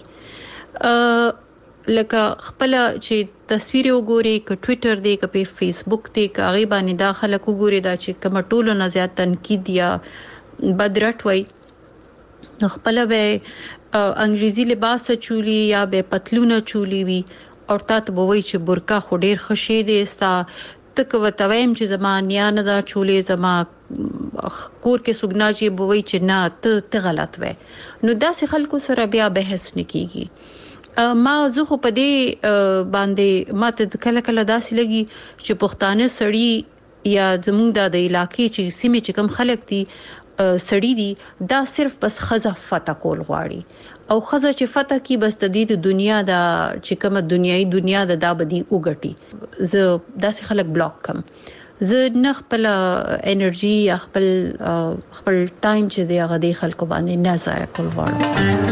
لکه خپل چې تصویر وګوري ک ټوئیټر دی ک په فیسبوک دی ک هغه باندې داخله وګوري دا چې کوم ټولو نه زیات تنقید یا بدرات وي نو خپل به انګریزي لباس چولی یا به پتلونه چولی وي او تاسو به وای چې برقع خډیر خشي دي ستا تک وتاویم چې زمانیا نه دا چولې زما کور کې سګنا چې بوي چې نه ته غلط وې نو داسې خلکو سره بیا بحث نکېږي ما زه خو په دې باندې ماته کله کله داسې لګي چې پښتانه سړی یا زموږ د علاقې چې سیمه چې کم خلک دي سړی دي دا صرف بس خزه فتح کول غواړي او خزه چې فتح کی بس د دې دنیا دا چې کومه دنیا دا بدی وګټي زه داسې خلک بلاک کم زه نه خپل انرژي یا خپل ټایم چې دی هغه د خلکو باندې نه ضایع کول غواړم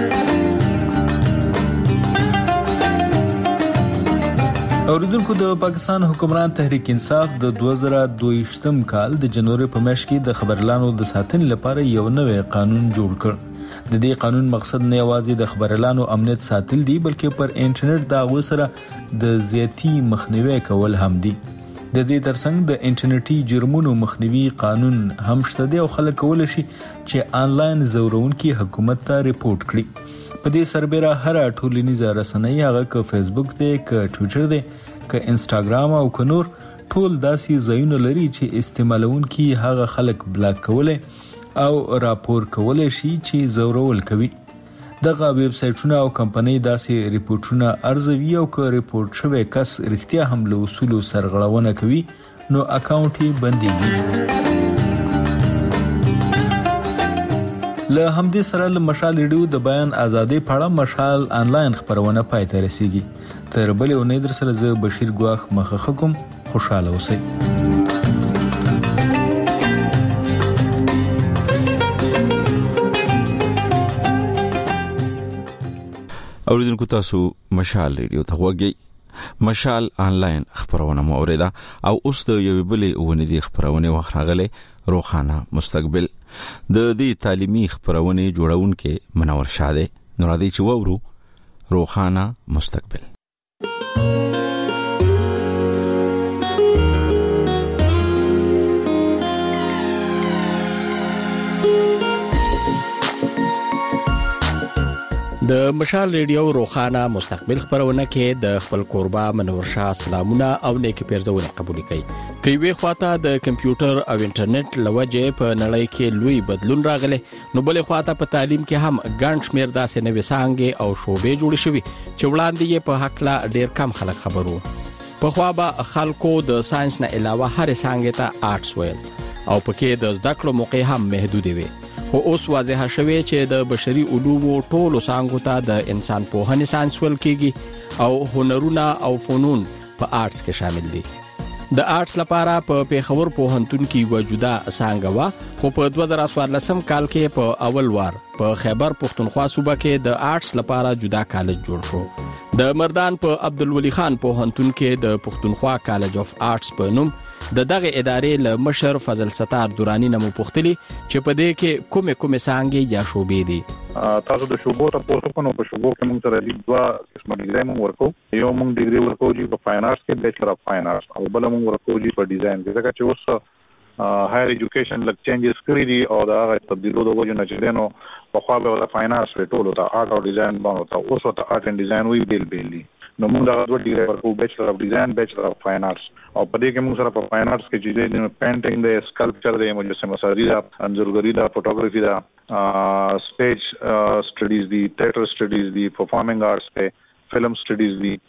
اوریدونکو د پاکستان حکمران تحریک انصاف د 2022م کال د جنوري په میاشت کې د خبرلانو د ساتنې لپاره یو نوې قانون جوړ کړ د دې قانون مقصد نه یوازې د خبرلانو امنیت ساتل دي بلکې پر انټرنیټ دا غوسره د زیاتی مخنیوي کول هم دي د دې ترڅنګ د انټرنیټي جرمونو مخنیوي قانون هم شته دی او خلک کولای شي چې آنلاین زورونکي حکومت ته ریپورت کړي په دې سربېره هر ټولنیزه رسنۍ هغه ک فیسبوک دی ک ټوئیټر دی ک انستګرام او ک نور ټول داسې ځایونه لري چې استعمالونکي هغه خلک بلاک کولای او راپور کولای شي چې زورول کوي دغه ویب سټونه او کمپنۍ داسې ریپورتونه ارزوي او ک ریپورت شوی کس رښتیا هم له اصول سرغړونه کوي نو اکاونټ یې بنديږي له همدې سره له مشال ریډیو د بیان ازادي په اړه مشال انلاین خبرونه پای ته رسیدي تر بلې اونۍ در سره زه بشیر ګواخ مخه کوم خوشاله اوسئ اوریدونکو تاسو مشال ریډیو ته وګورئ. مشال آنلاین خبرونه مو اوریدا او اوس د یو بلې ونې خبرونه وخراغله روخانه مستقبل د دې تعلیمي خبرونه جوړونکې منور شاده نورادي چې وورو روخانه مستقبل. د مشال ریډیو روخانه مستقبل خبرونه کې د خپل قربا منور شاه سلامونه او نیکی پیرزونه قبول کړي. کوي خواته د کمپیوټر او انټرنیټ لوجه په نړۍ کې لوی بدلون راغله، نو بل خواته په تعلیم کې هم ګڼ شمیر داسې نوې څانګې او شوبې جوړې شوې چې وړاندې یې په حق لا ډیر کم خلک خبرو. په خوا به خلکو د ساينس نه علاوه هر څانګې ته آرټس ویل او پکې د زده کړو موقع هم محدود وي. خو اوس واضح شوه چې د بشري علومو ټولو څانګو ته د انسان پوهنې ساينس ویل کېږي او هنرونه او فنون په آرټس کې شامل دي. د آرټس لپاره په پیښور پوهنتون کې وجوده څانګه وا، خو په 2014 کال کې په اول وار په خیبر پښتونخوا صوبه کې د آرټس لپاره جدا کالج جوړ شو. د مردان په عبدالولي خان پوهنتون کې د پښتونخوا کالج اف آرټس په نوم د دغه ادارې له مشر فضل ستار دورانی نمو پوښتلی چې په دې کې کومه څانګې یا شوبې دي. تاسو د شوبو ته پوښتنه په شوبو کې موږ سره د دوه قسمه ډیزاین ورکو. یو موږ ډیګري ورکو چې په فاین آرټس کې بیچلر اف فاین آرټس او بل موږ ورکو چې په ډیزاین کې. ځکه چې اوس هایر ایجوکیشن لک چینجز کړی دي او دا تبدیلو د وجه نه چې نو په خوا به د فاین آرټس ټولو ته آرټ او ډیزاین باندې اوس ته آرټ اند ډیزاین وی بیل دی. نو موږ دا دوه ډیګري ورکو، بیچلر اف ډیزاین، بیچلر اف فاین آرټس. او په دې کې موږ سره په فاین آرټس کې چې د پینټینګ دی، سکلپچر دی، مجسمه سازي ده، انځورګري ده، فوټوګرافي ده، سټیج سټډیز دي، تھیټر سټډیز دي، پرفارمینګ آرټس دی، فلم سټډیز دي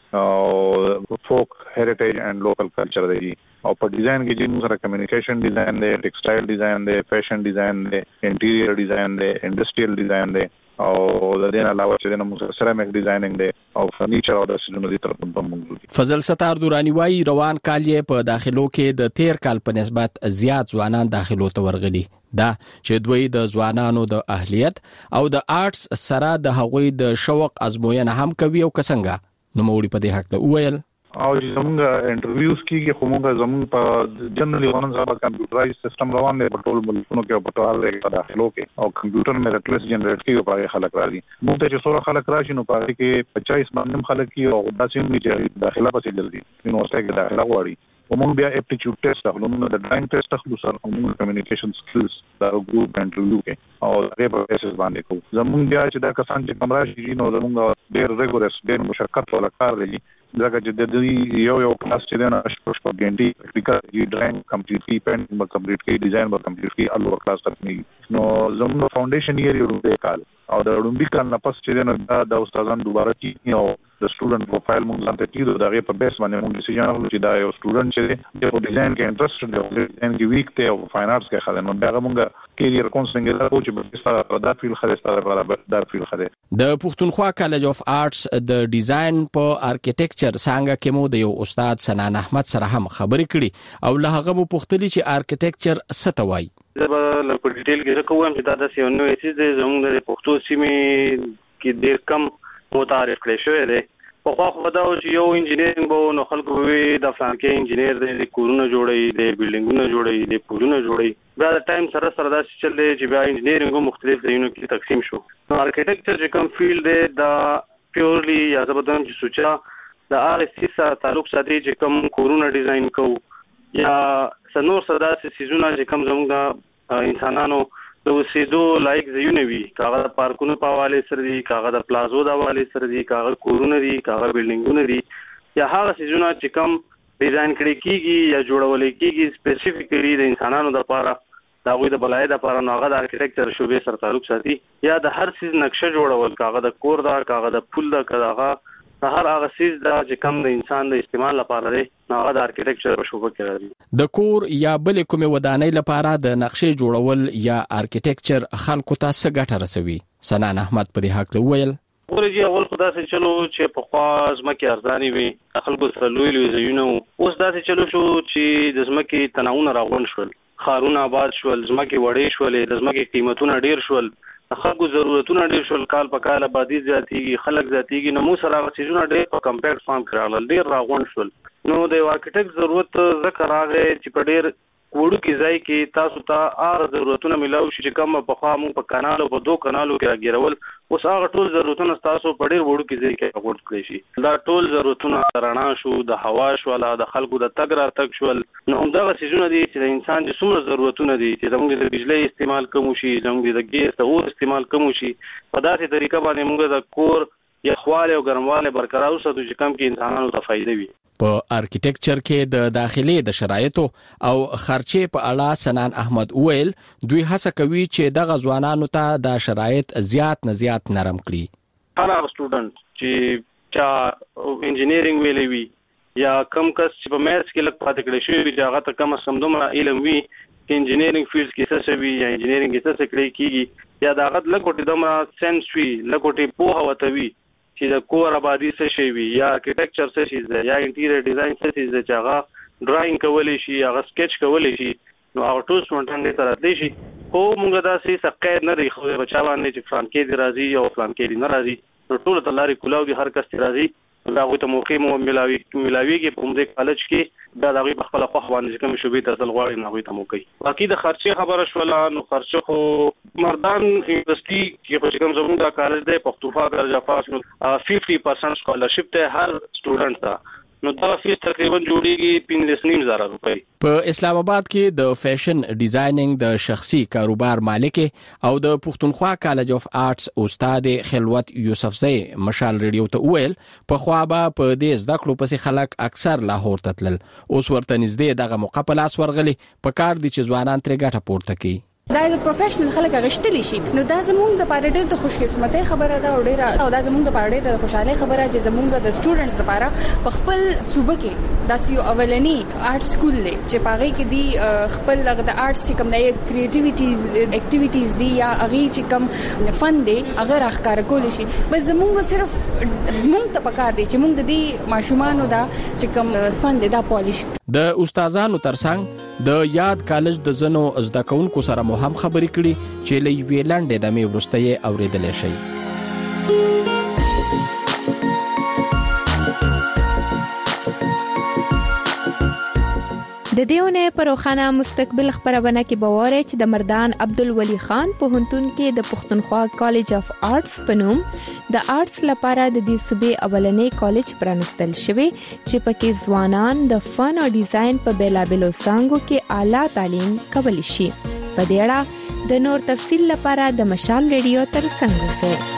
او فوک هیریټیج اینڈ لوکل کلچر دی. او په ډیزاین کې چې موږ سره کمیونیکیشن ډیزاین دی، ټیکسټایل ډیزاین دی، فیشن ډیزاین دی، انټیریئر ډیزاین دی، انډسټریل ډیزاین دی او د دې علاوه چې موږ سره سیرامک ډیزاینینګ دی او فرنیچر او د سټډیو دي تر په موږ. فضل ستار دورانی وايي روان کال یې په داخلو کې د 13 کال په نسبت زیات ځوانان داخلو ته ورغلي. دا چې دوی د ځوانانو د اهلیت او د آرټس سره د هغوی د شوق ازموینه هم کوي او څنګه نو موږ په دې حق ته وویل. او چې زموږ انټرویوز کېږي خو موږ زموږ په جنرالي ونن سره کمپیوټرایز سیستم روان دی په ټول ملکونو کې او په ټول ځای کې داخلو کې او کمپیوټر میرټ لیست جنریټ کوي او په خلک راځي. موږ ته چې څوره خلک راشي نو په کې 50 باندې خلک کې او داسې هم چې داخله پسې جلدي یونیورسيټي کې داخله غواړي. وموږ بیا اپټیټیوډ ټیسټ اخلو، موږ د ډرایینګ ټیسټ اخلو سره موږ کمیونیکیشن سکلز دا ګروپ انټرویو کې او هغه په اساس باندې کوو. زموږ بیا چې دا کسان چې کوم راشي نو زموږ ډېر ریګورس ډېر مشقت ولا کار دی. ځکه چې د دې یو کلاس چې دا شپږ غنټې پریکټیکل ډرایینګ کمپلیټلی پینټینګ به کمپلیټ کړي، ډیزاین به کمپلیټ کړي، الو کلاس تکمیل. نو زموږ فاونډیشن یې یو د کال او د وړاندې کال نه پس چې دا استادان دوباره کیږي او د سټوډنټ پروفایل موږ ځان ته کیدو دغه په بیس باندې موږ ډیسیژن اخلو چې دا یو سټوډنټ چې د ډیزاین کې انټرست دی، ډیزاین کې ویک دی او فاین آرټس کې خلک نو دا موږ کیریئر کونسلینګ راکو چې په ستاره دا فیل خلک ستاره دا فیل خلک. د پښتونخوا کالج اف آرټس د ډیزاین په ارکیټیکچر څنګه کې مو د یو استاد سنان احمد سره هم خبرې کړې او له هغه مو پوښتنه چې ارکیټیکچر څه ته وایي. زه به په ډیټیل کې کوم چې دا د یو نوې چیز دی زموږ د پښتو سیمې کې ډېر کم متعارف کړی شوی دی. په خوا خو دا چې یو انجینیرینګ به نو خلکو وي د فلان کې انجینیر دی، د کورونه جوړوي، د بلډینګونه جوړوي، د پلونه جوړوي. بیا د ټایم سره سره دا چل دی چې بیا انجینیرینګ مختلف ځایونو کې تقسیم شو. نو ارکیټیکچر چې کوم فیلډ دی دا پیورلی یا زبردن چې سوچا د آر سره تعلق ساتي چې کوم کورونه ډیزاین کوو یا سنور صدا سيزونه چې کوم زموږ د انسانانو د وسیدو لایک ځایونه وي، کاغه د پارکونو په حواله سره دي، کاغه د پلازو د حواله سره دي، کاغه کورونه دي، کاغه بلډینګونه دي، یا هغه سيزونه چې کوم ډیزاین کړي کیږي یا جوړول کیږي سپیسیفیکلی د انسانانو لپاره دا غوي د بلای د لپاره نو هغه د ارکیټیکچر شوبې سره تعلق ساتي. یا د هر سیز نقشه جوړول، کاغه د کور دا، کاغه د پول دا، کاغه د هر هغه سیز دا چې کوم د انسان د استعمال لپاره دی نو هغه د ارکیټیکچر په شوبه کې راځي. د کور یا بل کومه ودانۍ لپاره د نقشې جوړول یا ارکیټیکچر خلکو ته څه ګټه رسوي؟ سنان احمد په دې حق وویل. ورجی اول خدا سره چلو چې په خواز مکه ارزانی وي خلکو سره لوی ځایونه اوس دا چې چلو شو چې د زمکه تناونه راغون شول خارونه آباد شول، ځمکې وړې شولې، د ځمکې قیمتونه ډیر شول، خلکو ضرورتونه ډیر شول، کال په کال آبادي زیاتېږي، خلک زیاتېږي، نو موږ سره هغه څیزونه ډیر په کمپیکټ فارم کې راغلل، ډیر راغونډ شول. نو د یو آرکیټیکټ ضرورت ځکه راغی چې په ډیر وړوکي ځای کې تاسو ته هغه ضرورتونه ملاو شي چې کوم په خوا موږ په کانالو په 2 کانالو کې راګیرول، اوس هغه ټول ضرورتونه تاسو په ډیر وړوکي ځای کې راغونډ کړئ شي. دا ټول ضرورتونه رڼا شو، د هوا شو، د خلکو د تګ راتګ شول. نو همدغه څیزونه دي چې د انسان چې څومره ضرورتونه دي چې زموږ د بجلی استعمال کم شي، زموږ د ګیس د اور استعمال کم شي، په داسې طریقه باندې موږ د کور یخواله او ګرمواله برقرار وساتو چې کم کې انسانانو ته فائدې وي. په آرکیټیکچر کې د داخلي د شرایطو او خرچې په اړه سنان احمد ویل دوی هڅه کوي چې د غزوانانو ته د شرایط زیات نه زیات نرم کړي. هر سټوډنټ چې چا انجینیرینګ ویلې وي یا کم کس چې په میث کې لږ پاتې کړی شوی وي چې هغه ته کم از کم دومره علم وي چې انجینیرینګ فیلډ کې څه شوي یا انجینیرینګ کې څه کړی کیږي یا دا هغه لږ ټی دومره سنس وي، لږ ټی پوهه وته وي چې د کور آبادی څه شي وي یا آرکیټیکچر څه شي ده یا انټیریئر ډیزاین څه شي ده چې هغه ډراینګ کولی شي، هغه سکیچ کولی شي، نو هغه ټول سټوډنټ ته راتلی شي. خو موږ داسې سقید نه دی خو بچا باندې چې فلان کې دی راځي او فلان کې دی نه راځي، نو ټول ته لارې کولاو دي، هر کس ته راځي، دا هغوی ته موقع ملاویږي په همدې کالج کې دا د هغوی په خپله خوښه باندې چې کومې شعبې ته تلل غواړي نو هغوی ته موقع. باقي د خرچې خبره شوله، نو خرچه خو مردان یونیورسټي کې خو چې کوم زموږ دا کالج دی پښتونخوا درجه پاس نو 50% سکالرشپ ته هر سټوډنټ ته، نو دا فیس تقریبا جوړیږي 15,000 روپۍ. په اسلام آباد کې د فیشن ډیزاینینګ د شخصي کاروبار مالک او د پښتونخوا کالج اف آرټس استاد خلوت یوسفزی مشال ریډیو ته ویل په خوا به په دې زده کړو پسې خلک اکثر لاهور ته تلل، اوس ورته نږدې دغه موقع په لاس ورغلي، په کار دي چې ځوانان ترې ګټه پورته کړي. دا د پروفیشنل خلک غشتلی شي، نو دا زموږ د پاره ډېر د خوشقسمتۍ خبره ده او ډېر او دا زموږ د پاره ډېر د خوشاله خبره چې زموږ د سټوډنټس لپاره په خپل صوبه کې داسې یو اولنی آرټ سکول دی چې پاره کې دی خپل د آرټس چې کوم د کریټیویټیز اکټیویټیز دی یا هغه چې کوم فن دی هغه راخکار کول شي. بس زموږ صرف زموږ ته پکار دی چې موږ د دې ماشومانو دا چې کوم فن دی دا پالیش. د استادانو ترڅنګ د یاد کالج د زنو زده کوونکو سره مو هم خبرې کړي چې له یوې لنډې دمې وروسته یې اورېدلی شئ. د دیونه پروخانه مستقبل خبرونه کې باور چې د مردان عبدالولی خان پوهنتون کې د پښتونخوا کالج اف آرټس په نوم د آرټس لپاره د دې صوبې اولنې کالج پرانستل شوی چې پکې ځوانان د فن او ډیزاین په بیلابلو څانګو کې اعلی تعلیم کولی شي. په دې اړه د نور تفصیل لپاره د مشال ریډیو تر څنګ اوسئ.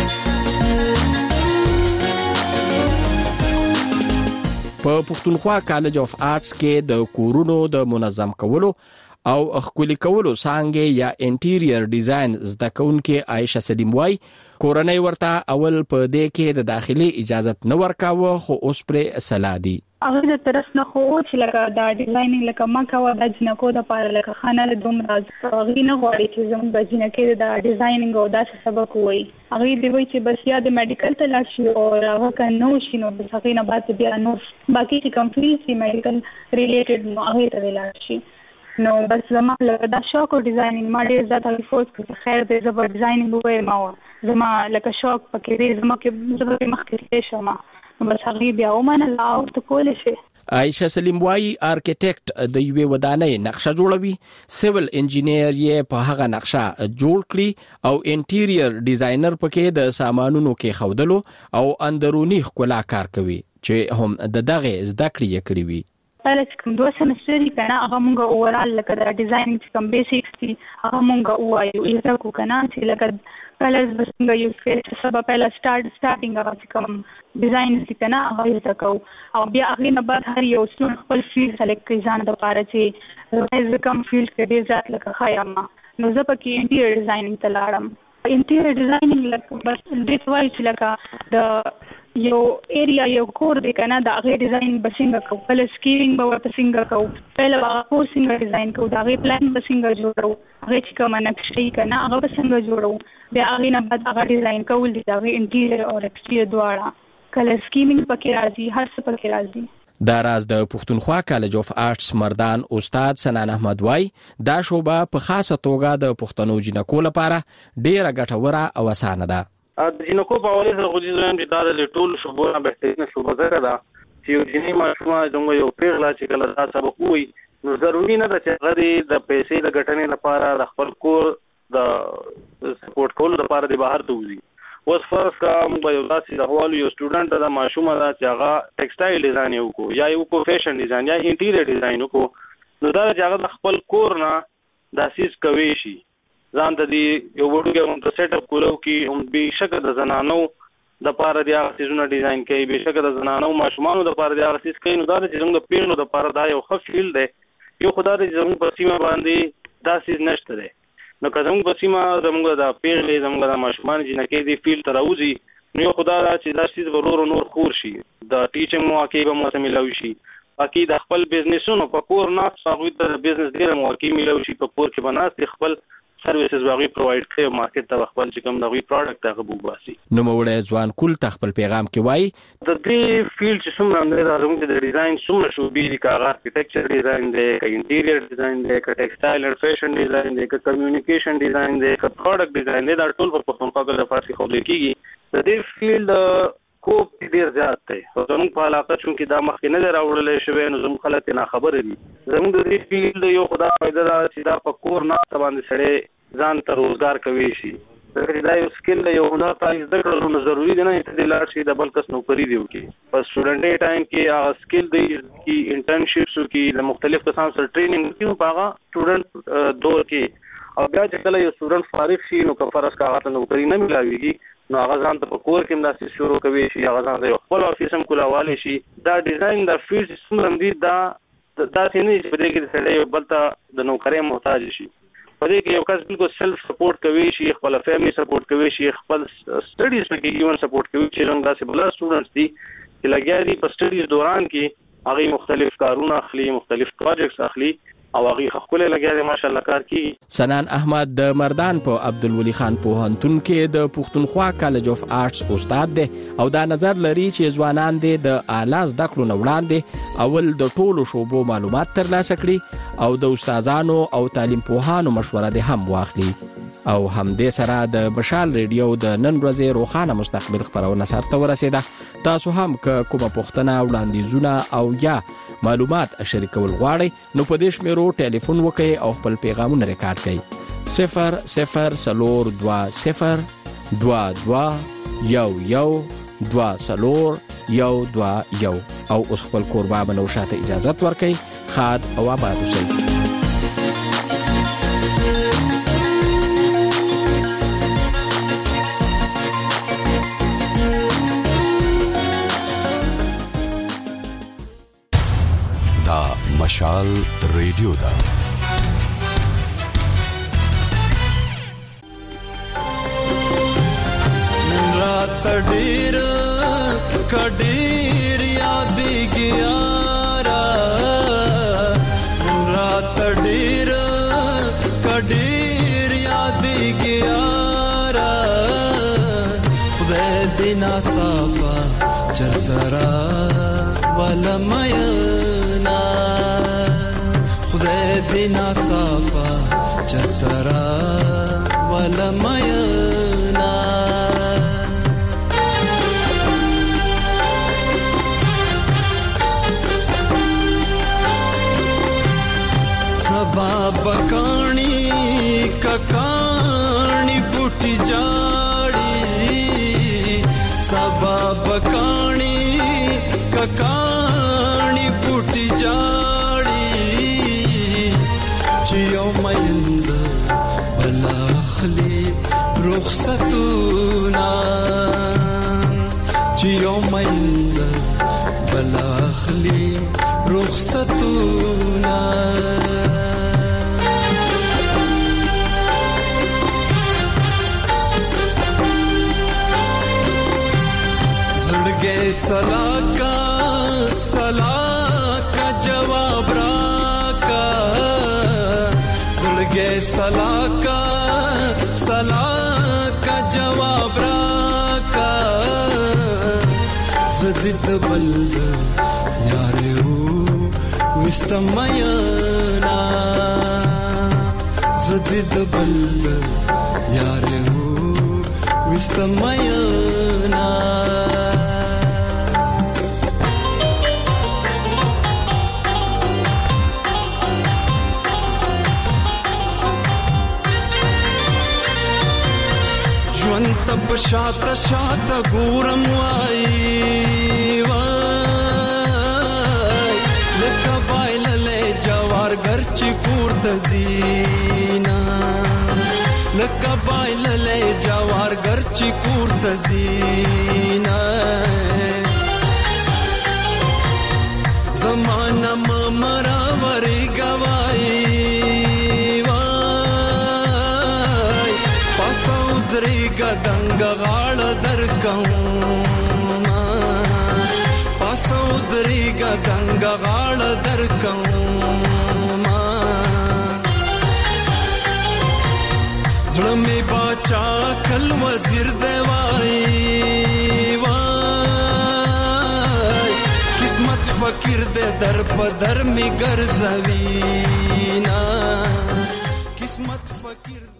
په پښتونخوا کالج اف آرټس کې د کورونو د منظم کولو او خولي کولو څنګه یا انټیریئر ډیزاین زده کوونکې عائشه سلیم وای کورنۍ ورته اول په دې کې د داخلي اجازه نه ورکاوه خو اوس پر سلادي هغه د طرف نه خو چې لکه دا ډیزاینینګ لکه ما کوه د جنکو د پاره لکه خانه له دومره غوښنه نه غواړي چې زموږ د جنکې د ډیزاینینګ او داسې سبق وایي هغه دی وایي چې بس یا د میډیکل ته لاړ شي او هغه کنه شي نو بس هغه نه بعد بیا نو باقي چې کمپلیټ شي میډیکل ریلیټډ نو هغه ته لاړ شي. نو بس زما لکه دا شوق او ډیزاینینګ ما ډېر زیات فورس کړ خیر دې زبر ډیزاینینګ وای ما زما لکه شوق پکې دې زما کې زبر مخکې شم بس هغه بیا ومنه او ته کول شي. عائشه سلیم وای آرکیټیکټ د یوې ودانۍ نقشه جوړوي، سیول انجینیر یې په هغه نقشه جوړ کړي او انټیریئر ډیزاینر پکې د سامانونو کې خودلو او اندرونی ښکلا کار کوي چې هم د دغه زده کړې کړې وي. پهله چې کوم 2 سمستري کنه هغه مونږ اورال لکه د ډیزاینینګ چې کوم بیسیکس دي هغه مونږ وایو یزه کو کنه چې لکه پهله بس مونږ یو څه سبب پهله سٹارټینګ هغه چې کوم ډیزاین چې کنه هغه یزه کو او بیا هغه نه بعد هر یو څون خپل فیلډ سلیکټ کوي ځان د پاره چې زه کوم فیلډ کې ډیر ځات لکه خایم نو زه پکې انټیریئر ډیزاینینګ ته لاړم. انټیریئر ډیزاینینګ لکه بس دې وایي چې لکه د یو ایریا یو کور دی کنه دا غي ډیزاین بسنګ کو بل سکیلینګ به ورته څنګه کو پهله هغه پوسټینګ ډیزاین کو دا غي پلان بسنګ جوړو هغه چې کوم نقشې کنه هغه بسنګ جوړو بیا هغه نه بعد هغه ډیزاین کول دي دا غي انټیریئر او ایکسټیریئر دواړه کله سکیمینګ پکې راځي هر څه پکې راځي. دا راز د پښتونخوا کالج اف آرټس مردان استاد سنان احمد وای دا شوبه په خاصه توګه د پښتنو جنکو لپاره ډیره ګټوره او اسانه ده. د جنکو په اړه سره خو دې دا د ټول شوبونه بهترینه شوبه ده چې یو جنې ماشومه څنګه یو پیغلا چې کله دا سبق وي نو ضروري نه ده چې غړي د پیسې د ګټنې لپاره د خپل کور د سپورټ کولو لپاره د بهر ته وځي. اوس فرض کا موږ یو داسې د حوالو یو سټوډنټ د ماشومه دا چې هغه ټیکسټایل ډیزاین وکړو یا یو کو فیشن ډیزاین یا انټیریئر ډیزاین وکړو نو دا چې هغه د خپل کور نه د اساس کوي شي ځان ته دی یو وړوکی هم سیټ اپ کولو کې هم به شکه د زنانو د پاره د اغسیزونه ډیزاین کوي به شکه د زنانو ماشومانو د پاره د اغسیز کوي نو دا چې څنګه پیغلو د پاره دا یو ښه فیل دی یو خدای دې زموږ په سیمه باندې داسې نشته دی نو که زموږ په سیمه زموږ د پیغلې زموږ د ماشومان جنکې دی فیل ته راوځي نو یو خدای دا چې دا چیز ورور نور خور شي د ټیچنګ مواقع به مو ملوي شي اکی د خپل بزنسونو په کور نه هغه د بزنس ډیره مواقع ملوي شي په کور کې بناست خپل سرویسز واغی پروواید کوي مارکیټ ته خپل چې کوم دغه پروډکټ هغه بوباسي. نو موړې ځوان کول خپل پیغام کې وای د دې فیلډ چې څومره نه زموږ د ډیزاین څومره شو بي کاغه آرکیټیکچر ډیزاین دی ک انټیریئر ډیزاین دی ک ټیکسټایل او فیشن ډیزاین دی ک کمیونیکیشن ډیزاین دی ک پروډکټ ډیزاین دی دا ټول په پښتونخوا کې د فارسي خو لیکيږي د دې فیلډ کوپ ډیر زیات دی زموږ په علاقه چې دا مخکې نه راوړل شوی نو زموږ خلک نه خبر دي زموږ د دې فیلډ یو خدای پیدا چې دا په کور نه باندې سړی ځان ته روزګار کوي شي دا یو سکل یو هنر ته زده کړل نو ضروری دی نه چې د لار شي د بل کس نوکری دی وکي په سټوډنټ ټایم کې هغه سکل دی چې انټرنشپس کې د مختلف قسم سره ټریننګ کیو پاغه سټوډنټ دور کې او بیا چې کله یو سټوډنټ فارغ شي نو کفارس کا هغه نوکری نه ملاويږي نو هغه ځان ته په کور کې داسې شروع کوي شي هغه ځان ته خپل افیس هم کولاواله شي دا ډیزاین دا فیلډ څومره دی دا څنګه چې په دې کې سړی بل ته د نوکری محتاج شي په دې کې یو کس بالکل سیلف سپورټ کوي شي خپل فیملی سپورټ کوي شي خپل سټډیز په کې ایون سپورټ کوي چې څنګه داسې بل سټوډنټس دي چې لګیا دي په سټډیز دوران کې هغه مختلف کارونه اخلي مختلف پروجیکټس اخلي او هغه خپل لګیا دي ماشاءالله کار کوي. سنان احمد د مردان په عبدالولي خان پوهنتون کې د پښتونخوا کالج اف آرټس استاد دی او دا نظر لري چې ځوانان دي د اعلی زده کړو نه وړاندې اول د ټولو شوبو معلومات ترلاسه کړي او د استادانو او تعلیم پوهانو مشوره دې هم واخلي او همدې سره د مشال ریډیو د نن ورځې روخانه مستقبل خبرونه سره ورسېده. تاسو هم کومه پوښتنه وړاندیزونه او یا معلومات شریکول غواړئ نو په دې شمیرو ټلیفون وکړئ او خپل پیغامونه ریکارډ کړئ 002022 او اوس خپل کوربه بنو شاته اجازه ورکړئ خاد او آباد اوسئ. مشال ریډیو دا رات ډیر کډیر یادګي یارا رات ډیر کډیر یادګي یارا خدای دې ناصافه چرترا ولا ماینا خدای دې ناصافه چرترا ولا ماینا بکانی ککانی بوٹی جاڑی سبا بکانی ککانی بوٹی جاڑی چیو میند بلاخلی رخصتونا چیو میند بلاخلی رخصتونا सला का जवाब राका जुड़गे सला का जवाब राका जदिद बल्द यारे وستمایانا زدید بل یاره هو وستمایانا ژوند تب شاته شاته ګورم وای لکه بایللې جوار ګرچې کور د زینا لکه بایللې جوار ګرچې کور د زینا زمانہ ممرا وری گوائی دنګ غاړ درکم پاسو درېګا دنګ غاړ درکم زړه می باچا کل وزیر دیوای وای قسمت فقیر دے در په در می ګرځوي نا قسمت فقیر